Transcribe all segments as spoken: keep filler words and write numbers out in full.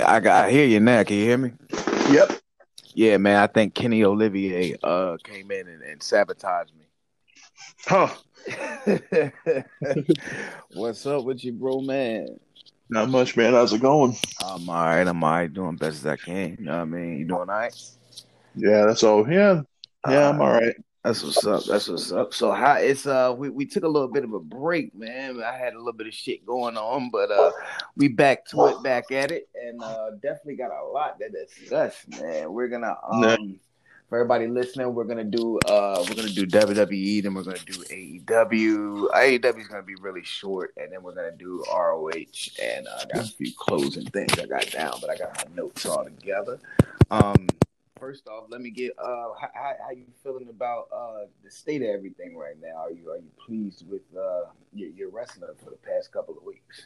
I got I hear you now. Can you hear me? Yep. Yeah, man. I think Kenny Olivier uh came in and, and sabotaged Huh. me. What's up with you, bro, man? Not much, man. How's it going? I'm all right. I'm all right. Doing best as I can. You know what I mean? You doing all right? Yeah, that's all. Yeah. Yeah, I'm Uh, all right. that's what's up. That's what's up. So how it's uh we, we took a little bit of a break, man. I had a little bit of shit going on, but uh we back to it, back at it, and uh definitely got a lot to discuss, man. We're gonna No. um for everybody listening, we're gonna do uh we're gonna do W W E, then we're gonna do A E W. A E W is gonna be really short, and then we're gonna do R O H, and uh, I got a few closing things I got down, but I got my notes all together. Um. First off, let me get uh how, how you feeling about uh the state of everything right now? Are you are you pleased with uh your, your wrestling for the past couple of weeks?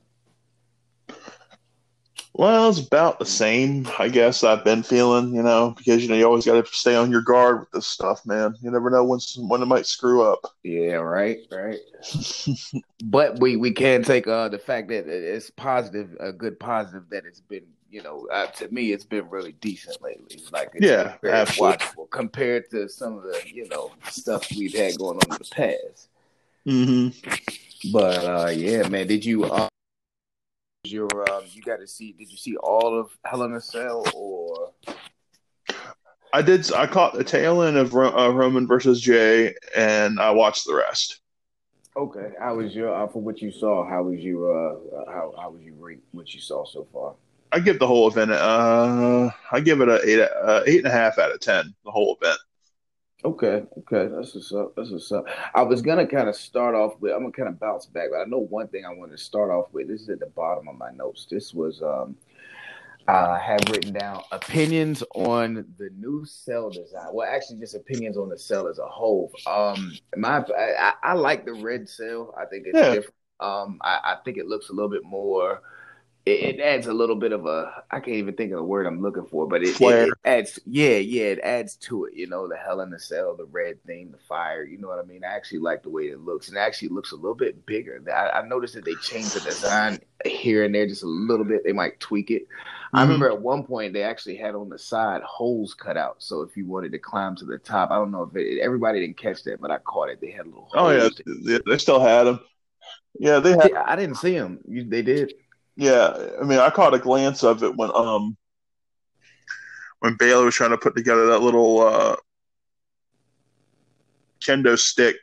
Well, it's about the same, I guess. I've been feeling, you know, because you know you always got to stay on your guard with this stuff, man. You never know when when it might screw up. Yeah, right, right. But we we can take uh the fact that it's positive, a good positive that it's been, you know, uh, to me it's been really decent lately. Like it's been Yeah, very absolutely. watchable compared to some of the, you know, stuff we've had going on in the past. hmm But uh yeah, man, did you uh your um you got to see did you see all of Hell in a Cell or I did. I caught the tail end of Ro- uh, Roman versus Jay, and I watched the rest. okay, how was your uh, for what you saw, how was you uh uh, how how was you rate what you saw so far? I give the whole event. Uh, I give it a eight, uh, eight and a half out of ten. The whole event. Okay, okay, that's what's up. That's what's up. I was gonna kind of start off with. I'm gonna kind of bounce back, but I know one thing I wanted to start off with. This is at the bottom of my notes. This was um I have written down opinions on the new cell design. Well, actually, just opinions on the cell as a whole. Um, my I, I like the red cell. I think it's Yeah, different. Um, I, I think it looks a little bit more. It, it adds a little bit of a. I can't even think of the word I'm looking for, but it, it, Flair. it adds. Yeah, yeah, it adds to it. You know, the hell in the cell, the red thing, the fire. You know what I mean? I actually like the way it looks, and it actually looks a little bit bigger. I, I noticed that they changed the design here and there just a little bit. They might tweak it. I hmm remember at one point they actually had on the side holes cut out, so if you wanted to climb to the top, I don't know if it, everybody didn't catch that, but I caught it. They had little Oh yeah, holes. they, they still had him. Yeah, they had. Did, I didn't see them. You, they did. Yeah, I mean, I caught a glance of it when um when Baylor was trying to put together that little uh kendo stick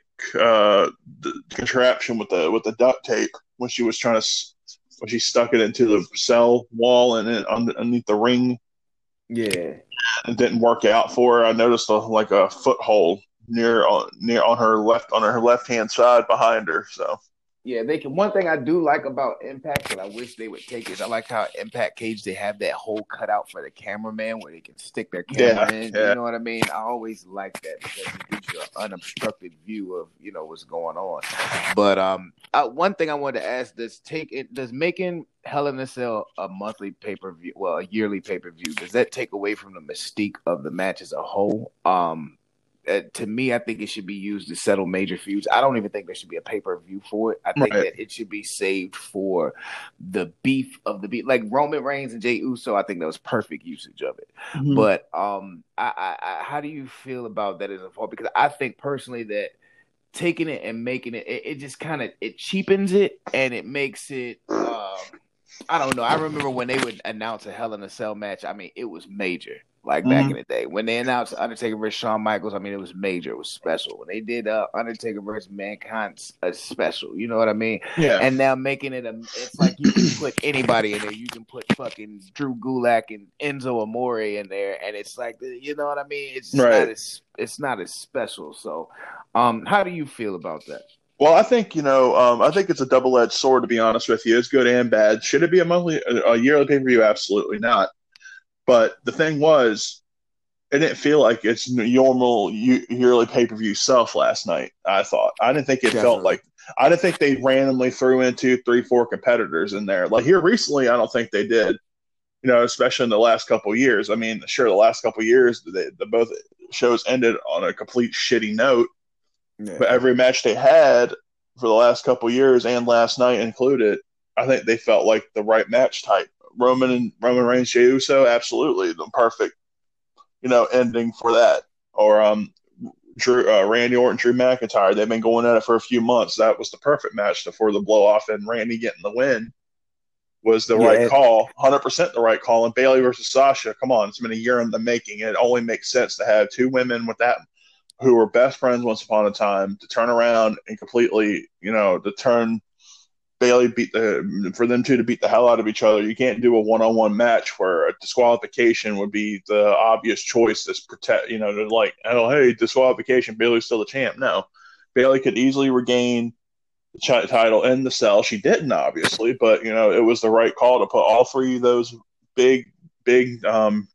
uh the contraption with the with the duct tape when she was trying to when she stuck it into the cell wall and then underneath the ring. Yeah. It didn't work out for her. I noticed a, like a foothold near on near on her left on her left hand side behind her. So Yeah, they can. One thing I do like about Impact that I wish they would take is I like how Impact Cage they have that hole cut out for the cameraman where they can stick their yeah, camera in. You yeah. know what I mean? I always like that because it gives you an unobstructed view of you know what's going on. But um, uh, one thing I wanted to ask: Does take it does making Hell in a Cell a monthly pay per view, well, a yearly pay per view, does that take away from the mystique of the match as a whole? Um, uh, to me, I think it should be used to settle major feuds. I don't even think there should be a pay per view for it. I think Right. that it should be saved for the beef of the beef, like Roman Reigns and Jey Uso. I think that was perfect usage of it. hmm But um, I, I, I how do you feel about that as a whole? Because I think personally that taking it and making it, it, it just kind of it cheapens it and it makes it. Um, I don't know. I remember when they would announce a Hell in a Cell match. I mean, it was major. Like back hmm in the day, when they announced Undertaker versus Shawn Michaels, I mean, it was major. It was special. When they did uh, Undertaker versus Mankind, a special. You know what I mean? Yeah. And now making it a, it's like you can put anybody in there. You can put fucking Drew Gulak and Enzo Amore in there, and it's like, you know what I mean? It's just not Right. as, it's not as special. So, um, how do you feel about that? Well, I think you know. Um, I think it's a double-edged sword. To be honest with you, it's good and bad. Should it be a monthly, a, a yearly pay-per-view? Absolutely not. But the thing was, it didn't feel like its normal yearly pay-per-view self last night. I thought I didn't think it felt Definitely. like I didn't think they randomly threw in two, three, four competitors in there. Like here recently, I don't think they did. You know, especially in the last couple of years. I mean, sure, the last couple of years, they, the both shows ended on a complete shitty note. But Yeah. every match they had for the last couple of years and last night included, I think they felt like the right match type Roman and Roman Reigns, Jey Uso, absolutely the perfect, you know, ending for that. Or um, Drew, uh, Randy Orton, Drew McIntyre. They've been going at it for a few months. That was the perfect match before the blow off, and Randy getting the win was the right Yeah, call, one hundred percent the right call. And Bayley versus Sasha, come on, it's been a year in the making. It only makes sense to have two women with that who were best friends once upon a time to turn around and completely, you know, to turn Bayley beat the for them two to beat the hell out of each other. You can't do a one-on-one match where a disqualification would be the obvious choice to protect, you know, to like, oh, hey, disqualification, Bayley's still the champ. No, Bayley could easily regain the ch- title in the cell. She didn't, obviously, but, you know, it was the right call to put all three of those big, big, um,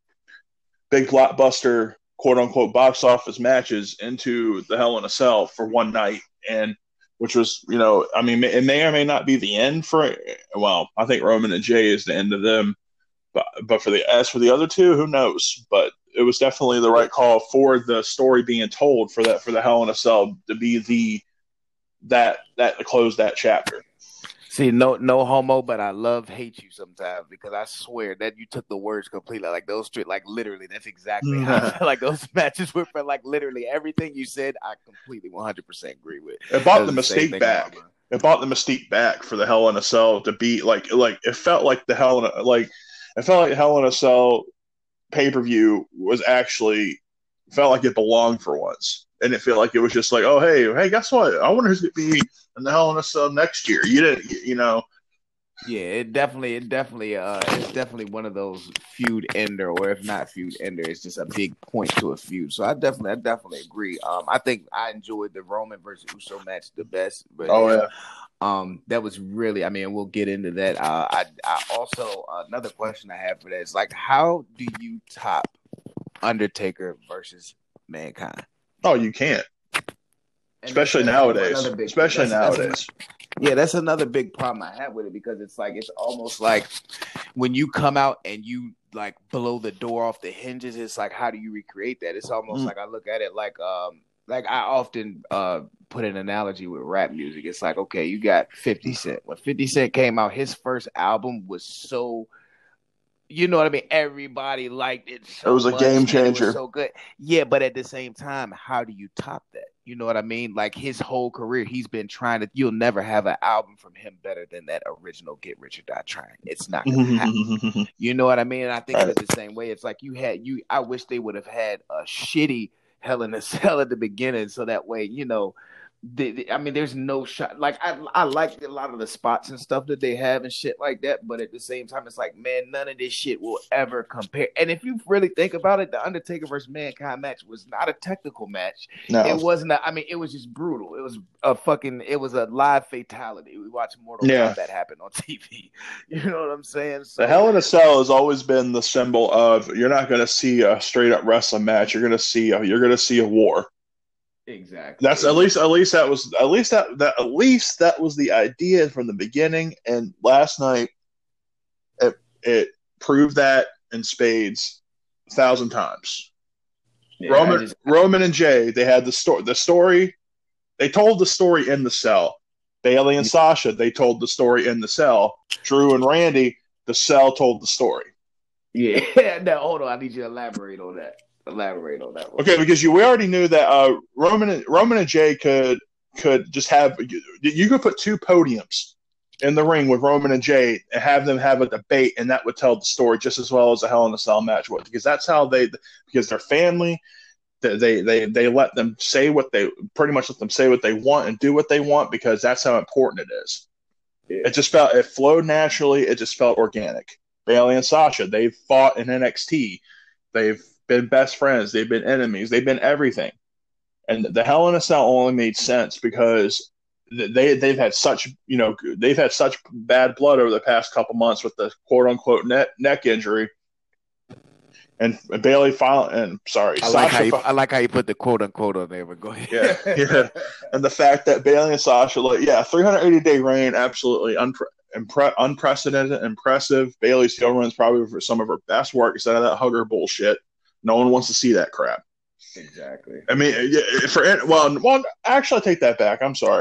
big blockbuster, quote unquote, box office matches into the Hell in a Cell for one night. And which was, you know, I mean, it may or may not be the end for, well, I think Roman and Jey is the end of them. But, but for the, as for the other two, who knows? But it was definitely the right call for the story being told for that, for the Hell in a Cell to be the, that, that to close that chapter. See, no, no homo, but I love hate you sometimes because I swear that you took the words completely. Like those three, like literally, that's exactly how I feel like those matches were. For like literally everything you said, I completely one hundred percent agree with. It bought the Mystique back. It bought the Mystique back for the Hell in a Cell to be like, like it felt like the Hell in a, like it felt like Hell in a Cell pay per view was actually felt like it belonged for once. And it felt like it was just like, oh, hey, hey, guess what? I wonder who's going to be in the Hell in a Cell next year. You didn't, you know. Yeah, it definitely, it definitely, uh, it's definitely one of those feud ender, or if not feud ender, it's just a big point to a feud. So I definitely, I definitely agree. Um, I think I enjoyed the Roman versus Uso match the best. But oh yeah, um, that was really, I mean, we'll get into that. Uh, I, I also uh, another question I have for that is like, how do you top Undertaker versus Mankind? Oh, you can't. Especially nowadays. Big, Especially that's, nowadays. That's a, yeah, that's another big problem I have with it because it's like it's almost like when you come out and you like blow the door off the hinges. It's like, how do you recreate that? It's almost mm. like I look at it like um like I often uh put an analogy with rap music. It's like, okay, you got fifty Cent. When fifty Cent came out, his first album was so. You know what I mean? Everybody liked it. So it was a much, game changer. It was so good. Yeah, but at the same time, how do you top that? You know what I mean? Like his whole career, he's been trying to. You'll never have an album from him better than that original "Get Rich or Die Trying." It's not gonna happen. You know what I mean? And I think right. It's the same way. It's like you had you. I wish they would have had a shitty Hell in a Cell at the beginning, so that way, you know. The, the, I mean, there's no shot. Like I, I like a lot of the spots and stuff that they have and shit like that. But at the same time, it's like, man, none of this shit will ever compare. And if you really think about it, the Undertaker versus Mankind match was not a technical match. No. It wasn't. A, I mean, it was just brutal. It was a fucking. It was a live fatality. We watched Mortal yeah. Kombat happen on T V. You know what I'm saying? So, the Hell in a Cell has always been the symbol of you're not going to see a straight up wrestling match. You're going to see a, you're going to see a war. Exactly. That's at least at least that was at least that, that at least that was the idea from the beginning. And last night it it proved that in spades a thousand times. Yeah, Roman just, Roman and Jey, they had the story the story they told the story in the cell. Bayley and Sasha, they told the story in the cell. Drew and Randy, the cell told the story. Yeah. Now hold on, I need you to elaborate on that. Elaborate on that one. Okay, because you we already knew that uh, Roman and Roman and Jey could could just have you, you could put two podiums in the ring with Roman and Jey and have them have a debate, and that would tell the story just as well as a Hell in a Cell match would. Because that's how they because they're family, they they they, they let them say what they pretty much let them say what they want and do what they want because that's how important it is. Yeah. It just felt it flowed naturally. It just felt organic. Bayley and Sasha, they've fought in N X T. They've been best friends. They've been enemies. They've been everything. And the Hell in a Cell only made sense because they they've had such you know they've had such bad blood over the past couple months with the quote unquote neck neck injury. And, and Bayley finally and sorry, I like, how you, I like how you put the quote unquote on there. But go ahead. Yeah, yeah. And the fact that Bayley and Sasha, like, yeah, three hundred eighty day reign, absolutely unpre- impre- unprecedented, impressive. Bayley's heel run's probably for some of her best work instead of that hugger bullshit. No one wants to see that crap. Exactly. I mean, for well, well, actually, I take that back. I'm sorry.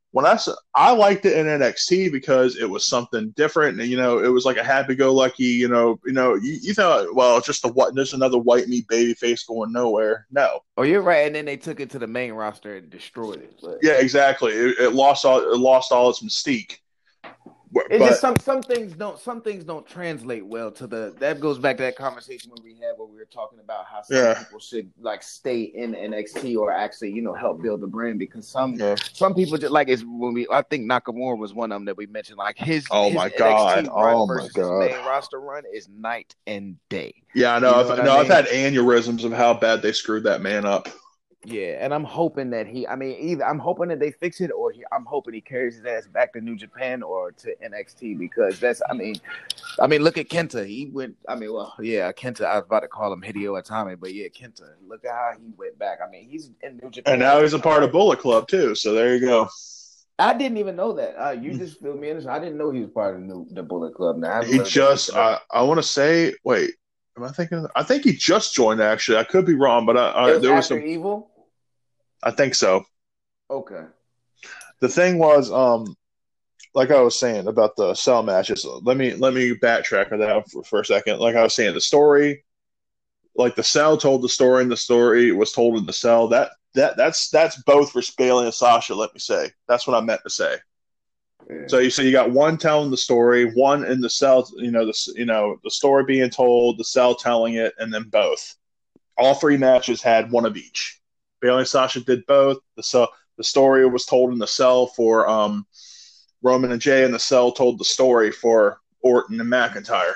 when I I liked it in N X T because it was something different, and you know, it was like a happy-go-lucky, you know, you know, you, you thought, well, it's just a what? There's another white meat baby face going nowhere. No. Oh, you're right. And then they took it to the main roster and destroyed it. But Yeah, exactly. It, it lost all it lost all its mystique. it's But just some some things don't some things don't translate well to the. That goes back to that conversation when we had where we were talking about how some yeah, people should like stay in N X T or actually you know help build the brand because some yeah. some people just like it's when we I think Nakamura was one of them that we mentioned like his Oh his my god. N X T run Oh my versus his god. main roster run is night and day. Yeah, I know. You know I've, what I no, I've mean? had aneurysms of how bad they screwed that man up. Yeah, and I'm hoping that he, I mean, either I'm hoping that they fix it, or he, I'm hoping he carries his ass back to New Japan or to N X T because that's, I mean, I mean, look at Kenta. He went, I mean, well, yeah, Kenta. I was about to call him Hideo Itami, but yeah, Kenta. Look at how he went back. I mean, he's in New Japan, And now he's a part of Bullet Club too. So there you go. I didn't even know that. Uh, you just filled me in. I didn't know he was part of the, new, the Bullet Club. Now He just, I, I want to say, wait, am I thinking? I think he just joined. Actually, I could be wrong, but I, I it was there was after some. Evil. I think so. Okay. The thing was, um, like I was saying about the cell matches. Let me let me backtrack on that for, for a second. Like I was saying, the story, like the cell told the story, and the story was told in the cell. That that that's that's both for Bayley and Sasha. Let me say, that's what I meant to say. Yeah. So you so you got one telling the story, one in the cell. You know the you know the story being told, the cell telling it, and then both. All three matches had one of each. Bayley and Sasha did both. The cell, the story was told in the cell for um, Roman and Jay, and the cell told the story for Orton and McIntyre.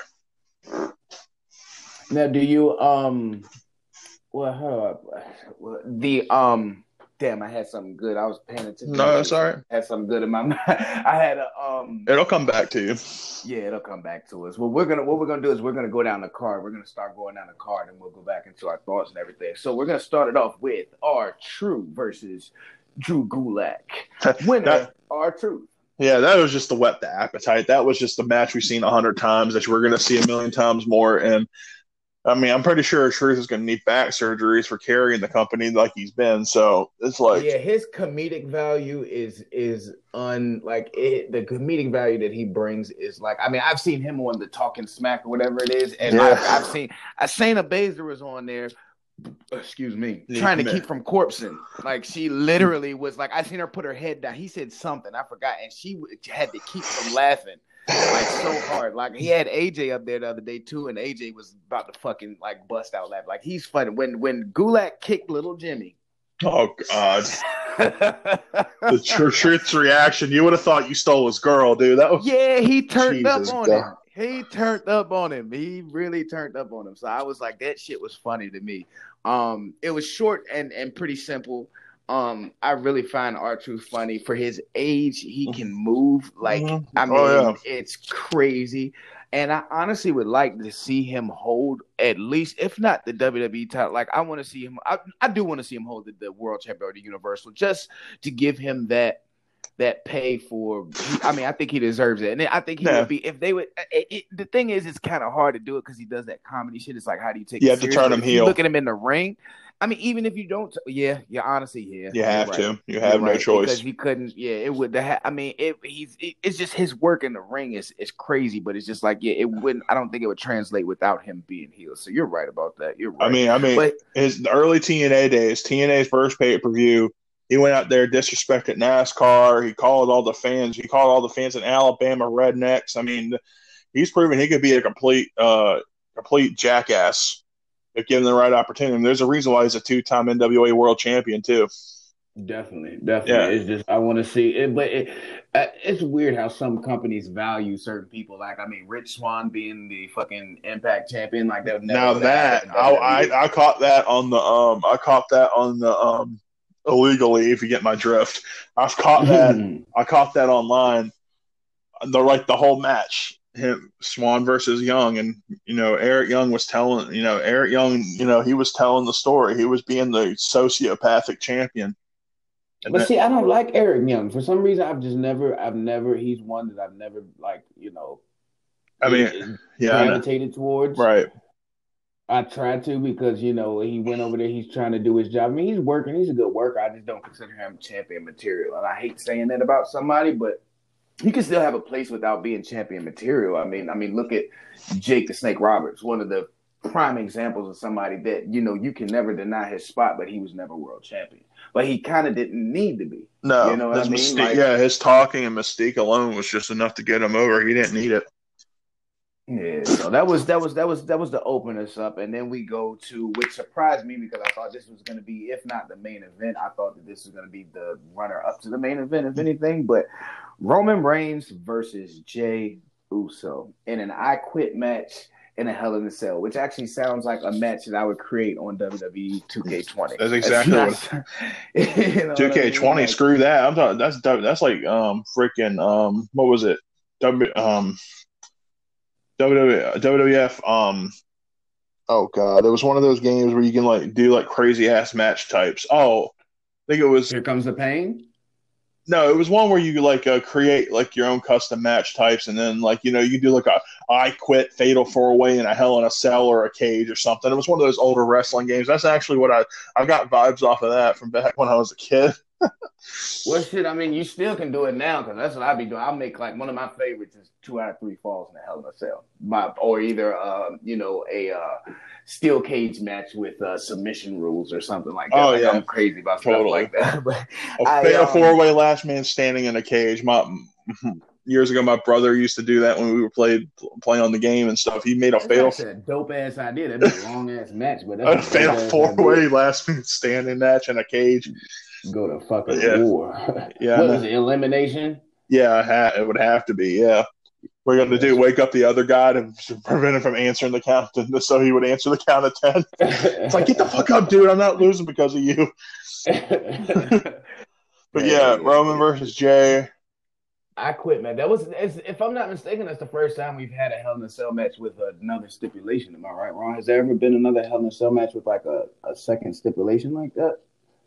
Now, do you um, well, how the um, damn, I had something good. I was paying attention. No, that's all right. I had something good in my mind. I had a um. It'll come back to you. Yeah, it'll come back to us. Well, we're gonna what we're gonna do is we're gonna go down the card. We're gonna start going down the card, and we'll go back into our thoughts and everything. So we're gonna start it off with R-Truth versus Drew Gulak. Winner that, R-Truth. Yeah, that was just to whet the appetite. That was just a match we've seen a hundred times that we're gonna see a million times more. And I mean, I'm pretty sure Truth is going to need back surgeries for carrying the company like he's been. So it's like, yeah, his comedic value is is un like it, the comedic value that he brings is like. I mean, I've seen him on the Talking Smack or whatever it is, and yeah. I've, I've seen Shayna Baszler was on there. Excuse me, yeah, trying to man. keep from corpsing. Like she literally was like, I seen her put her head down. He said something I forgot, and she had to keep from laughing. Like so hard. Like he had A J up there the other day too, and A J was about to fucking like bust out laughing. Like he's funny. When when Gulak kicked little Jimmy. Oh God. The tr- Truth's reaction, you would have thought you stole his girl, dude. That was Yeah, he turned Jesus up on God. him. He turned up on him. He really turned up on him. So I was like, that shit was funny to me. Um, it was short and, and pretty simple. Um, I really find R-Truth funny for his age. He can move like mm-hmm. I mean, oh, yeah. It's crazy. And I honestly would like to see him hold at least, if not the W W E title. Like I want to see him. I, I do want to see him hold the, the World Champion or the Universal, just to give him that that pay for. I mean, I think he deserves it, and I think he yeah. would be if they would. It, it, the thing is, it's kind of hard to do it because he does that comedy shit. It's like, how do you take? You it have serious? to turn him if heel. You look at him in the ring. I mean, even if you don't, yeah, yeah, honestly, yeah, you have right. to. You have You're no right, choice because he couldn't. Yeah, it would. Ha- I mean, it, he's. It, it's just his work in the ring is is crazy, but it's just like, yeah, it wouldn't. I don't think it would translate without him being heel. So you're right about that. You're right. I mean, I mean, but, his the early T N A days, T N A's first pay per view, he went out there, disrespected NASCAR. He called all the fans. He called all the fans in Alabama rednecks. I mean, he's proven he could be a complete, uh, complete jackass if given the right opportunity. And there's a reason why he's a two-time N W A World Champion too. Definitely, definitely. Yeah. It's just I want to see it, but it, it's weird how some companies value certain people. Like I mean, Rich Swann being the fucking Impact champion, like that. Now that I, I I caught that on the um I caught that on the um illegally, if you get my drift. I've caught that. I caught that online. The like the whole match. Him Swann versus Young, and you know Eric Young was telling you know Eric Young you know he was telling the story. He was being the sociopathic champion. And but that, see, I don't like Eric Young for some reason. I've just never, I've never. He's one that I've never like you know. I mean, yeah, gravitated towards. Right. I tried to because you know he went over there. He's trying to do his job. I mean, he's working. He's a good worker. I just don't consider him champion material. And I hate saying that about somebody, but he can still have a place without being champion material. I mean, I mean, look at Jake the Snake Roberts, one of the prime examples of somebody that you know you can never deny his spot, but he was never world champion. But he kind of didn't need to be. You No, know what his I mean? mystique, Like, yeah, his talking and mystique alone was just enough to get him over. He didn't need it. yeah, so that was that was that was that was to open us up, and then we go to which surprised me because I thought this was going to be, if not the main event, I thought that this was going to be the runner up to the main event, if anything. But Roman Reigns versus Jey Uso in an I Quit match in a Hell in a Cell, which actually sounds like a match that I would create on W W E two K twenty. That's exactly That's what. you know two K twenty, I mean? Like, screw that. I'm talking. That's that's like um freaking um what was it? W um W W F um oh god, there was one of those games where you can like do like crazy ass match types. Oh, I think it was Here Comes the Pain. no, it was one where you like uh, create like your own custom match types, and then like you know you do like a I Quit Fatal Four Way in a Hell in a Cell or a cage or something. It was one of those older wrestling games. That's actually what I I got vibes off of that from back when I was a kid. Well, shit, I mean, you still can do it now because that's what I be doing. I'll make like one of my favorites is two out of three falls in a Hell in a Cell, my, or either uh, you know a uh, steel cage match with uh, submission rules or something like that. Oh like, yeah, I'm crazy about totally. stuff like that. But A I, fatal um, four way last man standing in a cage. My years ago, my brother used to do that when we were played playing on the game and stuff. He made a that's fatal actually a dope ass idea. That'd be a long ass match, but a that's a fatal dope ass four way idea. last man standing match in a cage. Go to But fucking yeah, war. yeah, What no. was it? Elimination? Yeah, it, ha- it would have to be. Yeah, we're going to Yeah, do wake up the other guy to prevent him from answering the count, to, so he would answer the count of ten. It's like, get the fuck up, dude! I'm not losing because of you. But Hell yeah, yeah, Roman dude. versus Jey. I quit, man. That was, if I'm not mistaken, that's the first time we've had a Hell in a Cell match with another stipulation. Am I right, Ron? Has there ever been another Hell in a Cell match with like a, a second stipulation like that?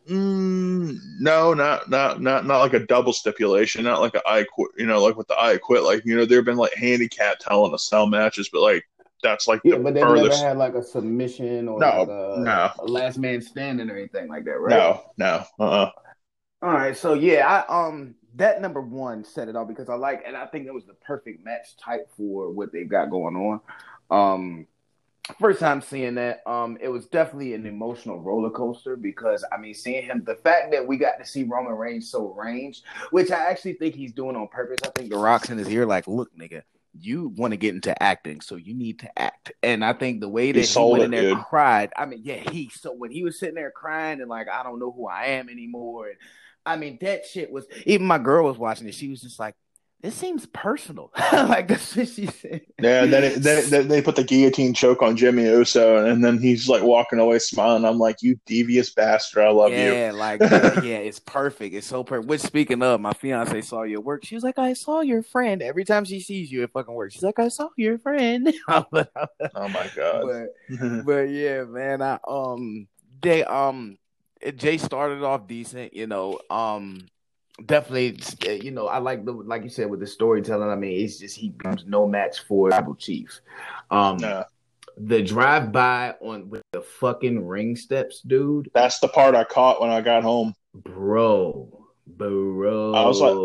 Mm, no, not not not not like a double stipulation, not like a I quit. You know, like with the I quit. Like you know, there have been like handicap Hell in a Cell matches, but like that's like Yeah, the but they've never furthest. had like a submission or like No, a, no, a last man standing or anything like that, right? no, no. Uh-uh. All right, so yeah, I um that number one set it all because I like, and I think it was the perfect match type for what they've got going on. Um, First time seeing that, um, it was definitely an emotional roller coaster because I mean, seeing him, the fact that we got to see Roman Reigns so ranged, which I actually think he's doing on purpose. I think The Rock's in his ear, like, look, nigga, you want to get into acting, so you need to act. And I think the way He that he sold went in it, there, dude. cried. I mean, yeah, he so when he was sitting there crying and like, I don't know who I am anymore. And I mean, that shit was, even my girl was watching it. She was just like, this seems personal. Like that's what she said. Yeah, and then, it, then, it, then they put the guillotine choke on Jimmy Uso, and then he's like walking away smiling. I'm like, you devious bastard, I love you. Yeah, like yeah, yeah, it's perfect. It's so perfect. Which speaking of, my fiance saw your work. She was like, I saw your friend. Every time she sees you, it fucking works. She's like, I saw your friend. but, Oh my god. but yeah, man. I um they um Jay started off decent, you know. Um definitely, you know, I like the like you said with the storytelling. I mean, it's just he becomes no match for Tribal Chief. Um, Nah, the drive by on with the fucking ring steps, dude, that's the part I caught when I got home. bro, I was like,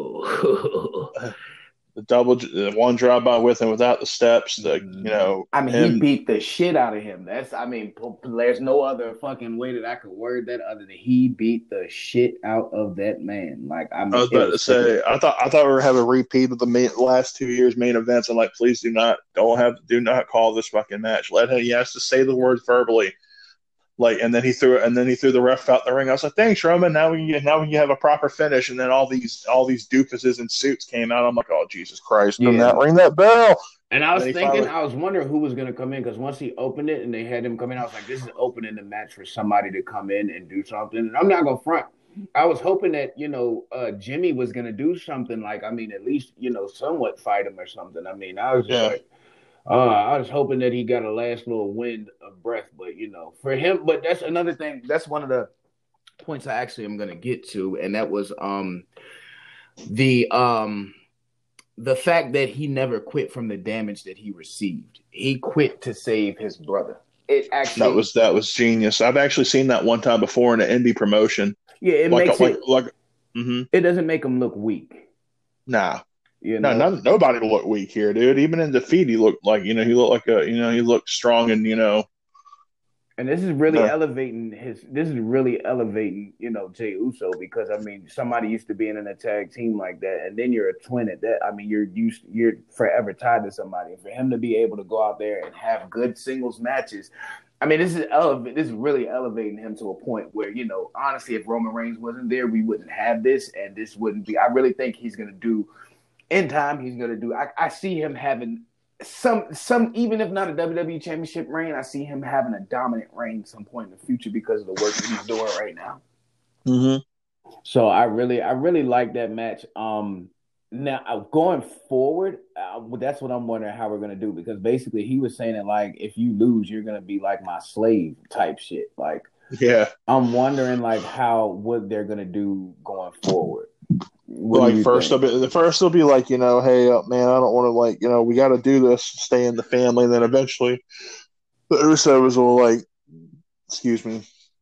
bro. the double, the one drive by with and without the steps. The you know I mean, he him. beat the shit out of him. That's, I mean, there's no other fucking way that I could word that other than he beat the shit out of that man. Like, I I mean, was it about to was such a say, I thought I thought we were having a repeat of the main, last two years main events. I'm like, please do not, don't have, do not call this fucking match. Let him. He has to say the words verbally. Like, and then he threw and then he threw the ref out the ring. I was like, "Thanks, Roman. Now we can, now we can have a proper finish." And then all these all these doofuses in suits came out. I'm like, "Oh Jesus Christ! Do yeah. not ring that bell." And I And was then he thinking, finally, I was wondering who was going to come in because once he opened it and they had him come in, I was like, this is opening the match for somebody to come in and do something. And I'm not going to front. I was hoping that, you know, uh, Jimmy was going to do something like, I mean, at least, you know, somewhat fight him or something. I mean, I was just yeah, like, uh, I was hoping that he got a last little wind of breath. But, you know, for him, but that's another thing. That's one of the points I actually am going to get to. And that was um the um the fact that he never quit from the damage that he received. He quit to save his brother. it That actually, was that was genius. I've actually seen that one time before in an indie promotion. yeah, it Like a, makes like it. like. Mm-hmm. It doesn't make him look weak. Nah, You no, know, none, nobody looked weak here, dude. Even in defeat, he looked like you know he looked like a you know he looked strong and you know. and this is really Uh, elevating his. This is really elevating, you know, Jey Uso because I mean, somebody used to being in a tag team like that, and then you're a twin at that. I mean, you're used, you're forever tied to somebody. And for him to be able to go out there and have good singles matches, I mean, this is elevate. This is really elevating him to a point where you know, honestly, if Roman Reigns wasn't there, we wouldn't have this, and this wouldn't be. I really think he's gonna do in time. He's gonna do. I, I see him having some some even if not a W W E championship reign, I see him having a dominant reign some point in the future because of the work that he's doing right now. mm-hmm. So I really I really like that match. Um now going forward, uh, that's what I'm wondering how we're gonna do because basically he was saying that like if you lose, you're gonna be like my slave type shit. Like Yeah. I'm wondering like how what they're gonna do going forward. What do Like you first, think? they'll be the first they'll be like you know, hey, uh, man, I don't want to like you know we got to do this, stay in the family. And then eventually, the Usos will like, excuse me,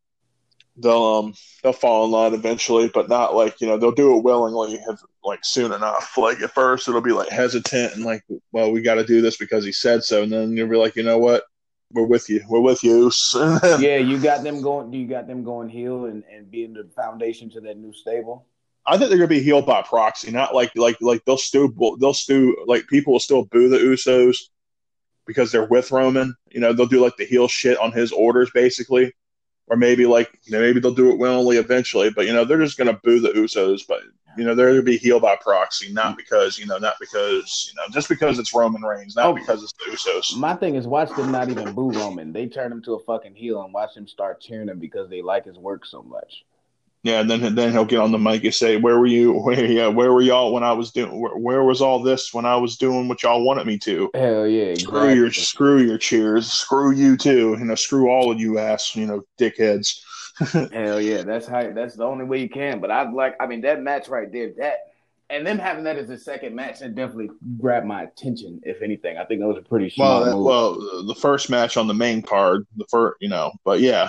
they'll um they'll fall in line eventually, but not like you know they'll do it willingly, like soon enough. Like at first, it'll be like hesitant and like, well, we got to do this because he said so, and then you'll be like, you know what, we're with you, we're with you. And then, Yeah, you got them going. Do you got them going heel and, and being the foundation to that new stable? I think they're gonna be healed by proxy, not like like like they'll still they'll still like people will still boo the Usos because they're with Roman. You know, they'll do like the heel shit on his orders basically, or maybe like maybe they'll do it willingly eventually. But you know, they're just gonna boo the Usos, but you know they're gonna be healed by proxy, not because you know not because you know just because it's Roman Reigns, not Oh, because it's the Usos. my thing is watch them not even boo Roman. They turn him to a fucking heel and watch them start cheering him because they like his work so much. Yeah, and then then he'll get on the mic and say, "Where were you? Where yeah, where were y'all when I was doing? Where, where was all this when I was doing what y'all wanted me to? Hell yeah, Screw your exactly. screw your cheers. Screw you too. You know, screw all of you ass. You know, dickheads." Hell yeah, that's how. That's the only way you can. But I'd like. I mean, that match right there, that and them having that as a second match, that definitely grabbed my attention. If anything, I think that was a pretty Well, smart that, move. well, the first match on the main card, the first, you know, but yeah,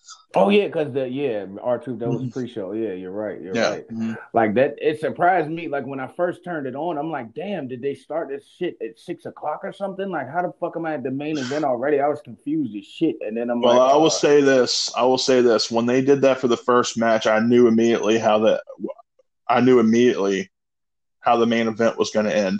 Oh yeah, because the yeah R two that was pre-show. Yeah, you're right. You're yeah. right. Like that, it surprised me. Like when I first turned it on, I'm like, damn, did they start this shit at six o'clock or something? Like, how the fuck am I at the main event already? I was confused as shit. And then I'm Well, like, I will uh, say this. I will say this. When they did that for the first match, I knew immediately how that. I knew immediately how the main event was going to end.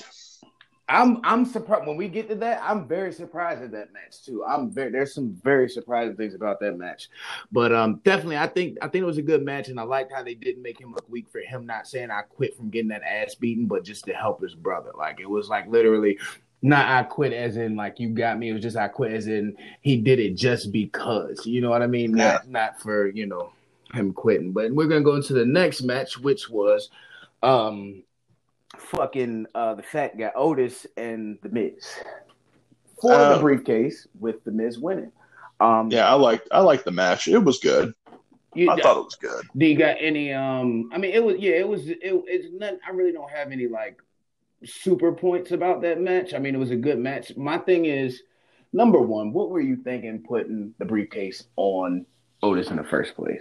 I'm I'm surprised when we get to that. I'm very surprised at that match too. I'm very there's some very surprising things about that match, but um definitely I think I think it was a good match, and I liked how they didn't make him look weak for him not saying I quit from getting that ass beaten, but just to help his brother. Like it was like literally not I quit as in like you got me. It was just I quit as in he did it just because. You know what I mean? Yeah. Not not for you know him quitting. But we're gonna go into the next match, which was um fucking uh, the fat guy Otis and the Miz for the Uh, briefcase with the Miz winning. Um, yeah, I liked I liked the match. It was good. you, I thought it was good. do you got any? Um, I mean, it was yeah, it was it, it's not. I really don't have any like super points about that match. I mean, it was a good match. My thing is number one, what were you thinking putting the briefcase on Otis in the first place?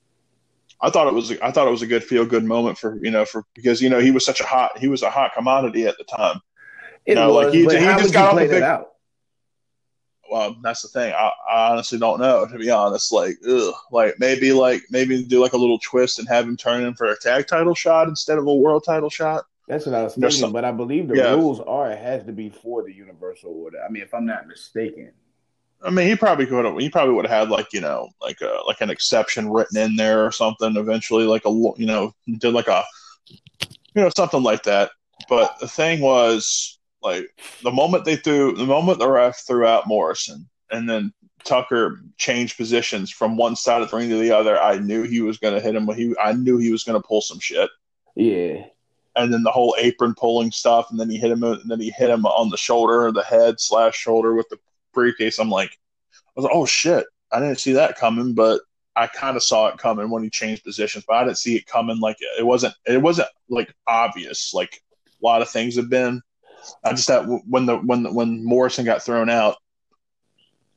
I thought it was I thought it was a good feel good moment for you know for because you know he was such a hot he was a hot commodity at the time. You It know, like was, he but he how just would you got off play a that big. out? Well, that's the thing. I, I honestly don't know, to be honest. Like, ugh, like maybe like maybe do like a little twist and have him turn in for a tag title shot instead of a world title shot. That's what I was You know, thinking, so, but I believe the yeah. rules are it has to be for the Universal Order. I mean, if I'm not mistaken. I mean, he probably could have. He probably would have had like you know like a like an exception written in there or something. Eventually, like a you know did like a you know something like that. But the thing was like the moment they threw the moment the ref threw out Morrison and then Tucker changed positions from one side of the ring to the other, I knew he was going to hit him. He I knew he was going to pull some shit. Yeah. And then the whole apron pulling stuff, and then he hit him, and then he hit him on the shoulder, or the head slash shoulder with the briefcase. I'm like, I was like, oh shit, I didn't see that coming, but I kind of saw it coming when he changed positions, but I didn't see it coming. Like it wasn't, it wasn't like obvious. Like a lot of things have been. I just that when the when when Morrison got thrown out,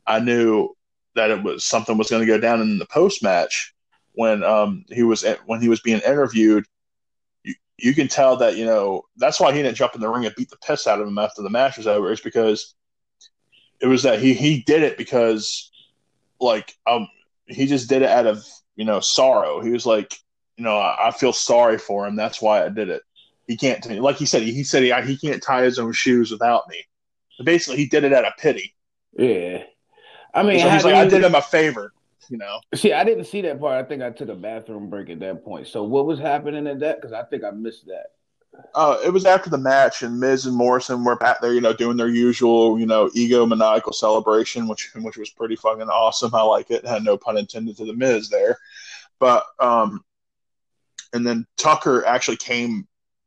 I knew that it was something was going to go down in the post match when um he was when he was being interviewed. You, you can tell that, you know, that's why he didn't jump in the ring and beat the piss out of him after the match was over. Is because it was that he he did it because like um he just did it out of, you know, sorrow. He was like, you know, I, I feel sorry for him. That's why I did it. He can't, like he said, he, he said he, he can't tie his own shoes without me. But basically, he did it out of pity. Yeah. I mean, so he's like, you, I did him a favor, you know. See, I didn't see that part. I think I took a bathroom break at that point. So what was happening at that? Because I think I missed that. Uh, it was after the match, and Miz and Morrison were back there, you know, doing their usual, you know, egomaniacal celebration, which which was pretty fucking awesome. I like it. Had no pun intended to the Miz there, but um, and then Tucker actually came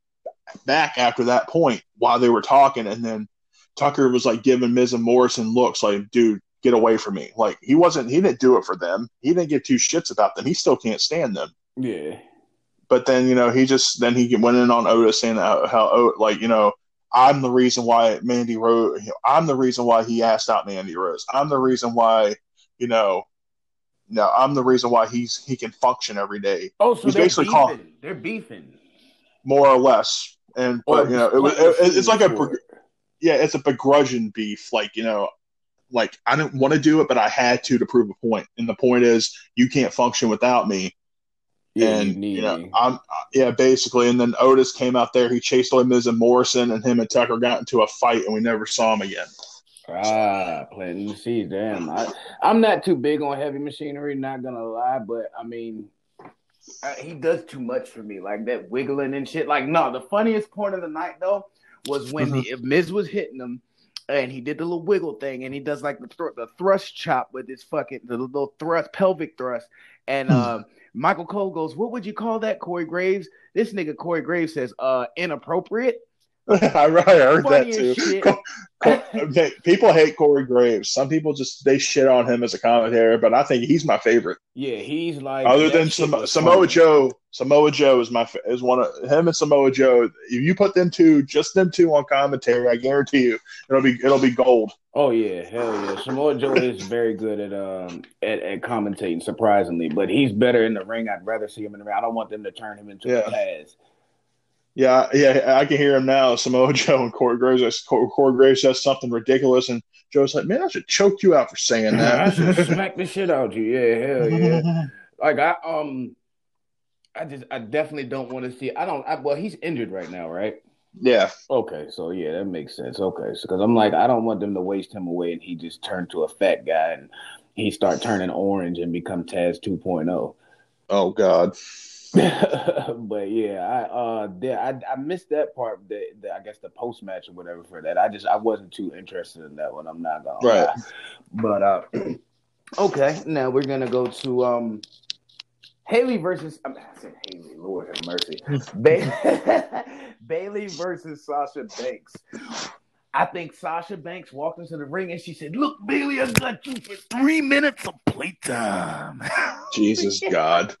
back after that point while they were talking, and then Tucker was like giving Miz and Morrison looks like, dude, get away from me. Like he wasn't, he didn't do it for them. He didn't give two shits about them. He still can't stand them. Yeah. But then, you know, he just, then he went in on Otis saying how, how like, you know, I'm the reason why Mandy Rose, you know, I'm the reason why he asked out Mandy Rose. I'm the reason why, you know, no, I'm the reason why he's, he can function every day. Oh, so he's they're basically beefing. Called, they're beefing. More or less. And, but, you know, it, it, it's like a, yeah, it's a begrudging beef. Like, you know, like I didn't want to do it, but I had to to prove a point. And the point is, you can't function without me. Yeah, and you, you know, me. I'm yeah, basically. And then Otis came out there. He chased away Miz and Morrison, and him and Tucker got into a fight, and we never saw him again. Ah, planting the seeds. Damn, I, I'm not too big on heavy machinery. Not gonna lie, but I mean, I, he does too much for me, like that wiggling and shit. Like, no, the funniest point of the night though was when Mm-hmm. the, if Miz was hitting him. And he did the little wiggle thing, and he does like the thr- the thrust chop with his fucking the little thrust pelvic thrust. And uh, Michael Cole goes, "What would you call that, Corey Graves?" This nigga Corey Graves says, "Uh, inappropriate." I heard Funny that too. People hate Corey Graves. Some people just they shit on him as a commentator, but I think he's my favorite. Yeah, he's like other than Sam- Samoa funny. Joe. Samoa Joe is my is one of him and Samoa Joe. If you put them two, just them two on commentary, I guarantee you it'll be it'll be gold. Oh yeah, hell yeah. Samoa Joe is very good at um at, at commentating, surprisingly, but he's better in the ring. I'd rather see him in the ring. I don't want them to turn him into yeah. a Taz. Yeah, yeah, I can hear him now. Samoa Joe and Corey Graves. Corey Graves says something ridiculous, and Joe's like, "Man, I should choke you out for saying that. I should smack the shit out of you." Yeah, hell yeah. Like I um, I just I definitely don't want to see. I don't. I, well, he's injured right now, right? Yeah. Okay, so yeah, that makes sense. Okay, so because I'm like, I don't want them to waste him away, and he just turned to a fat guy, and he start turning orange and become Taz two point oh. Oh God. But yeah, I uh, I I missed that part. The, the I guess the post match or whatever for that. I just I wasn't too interested in that one. I'm not gonna right. lie. But uh, okay, now we're gonna go to um, Haley versus. I, mean, I said Haley. Lord have mercy. ba- Bayley versus Sasha Banks. I think Sasha Banks walked into the ring and she said, "Look, Bayley, I got you for three minutes of playtime." Jesus God.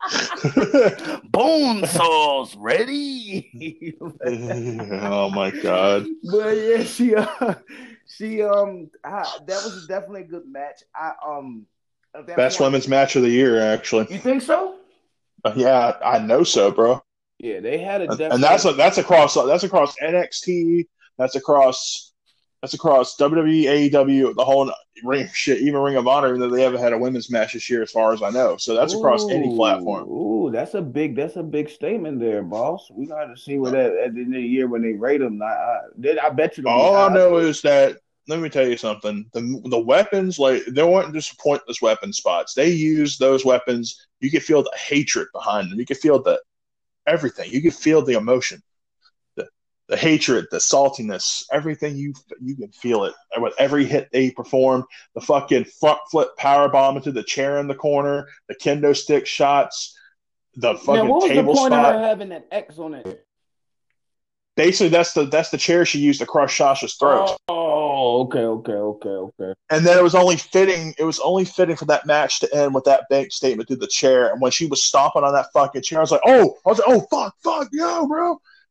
Bone saws ready. Oh my God. But yeah, she uh, she um I, that was definitely a good match. I um best point, women's match of the year, actually. You think so? Uh, yeah, I know so, bro. Yeah, they had a definitely... and that's a, that's across that's across N X T. That's across. That's across W W E, A E W, the whole ring shit, even Ring of Honor, even though they haven't had a women's match this year, as far as I know. So that's across ooh, any platform. Ooh, that's a big, that's a big statement there, boss. We got to see what that at the end of the year when they rate them. I, I, I bet you. All I know is that. Let me tell you something. The the weapons, like they weren't just pointless weapon spots. They used those weapons. You could feel the hatred behind them. You could feel the everything. You could feel the emotion. The hatred, the saltiness, everything you you can feel it. And with every hit they performed, the fucking front flip power bomb into the chair in the corner, the kendo stick shots, the fucking now, what was table the point spot. Of her having that X on it? Basically, that's the that's the chair she used to crush Sasha's throat. Oh, okay, okay, okay, okay. And then it was only fitting. It was only fitting for that match to end with that bank statement through the chair. And when she was stomping on that fucking chair, I was like, "Oh, I was like, oh fuck, fuck, yo, bro."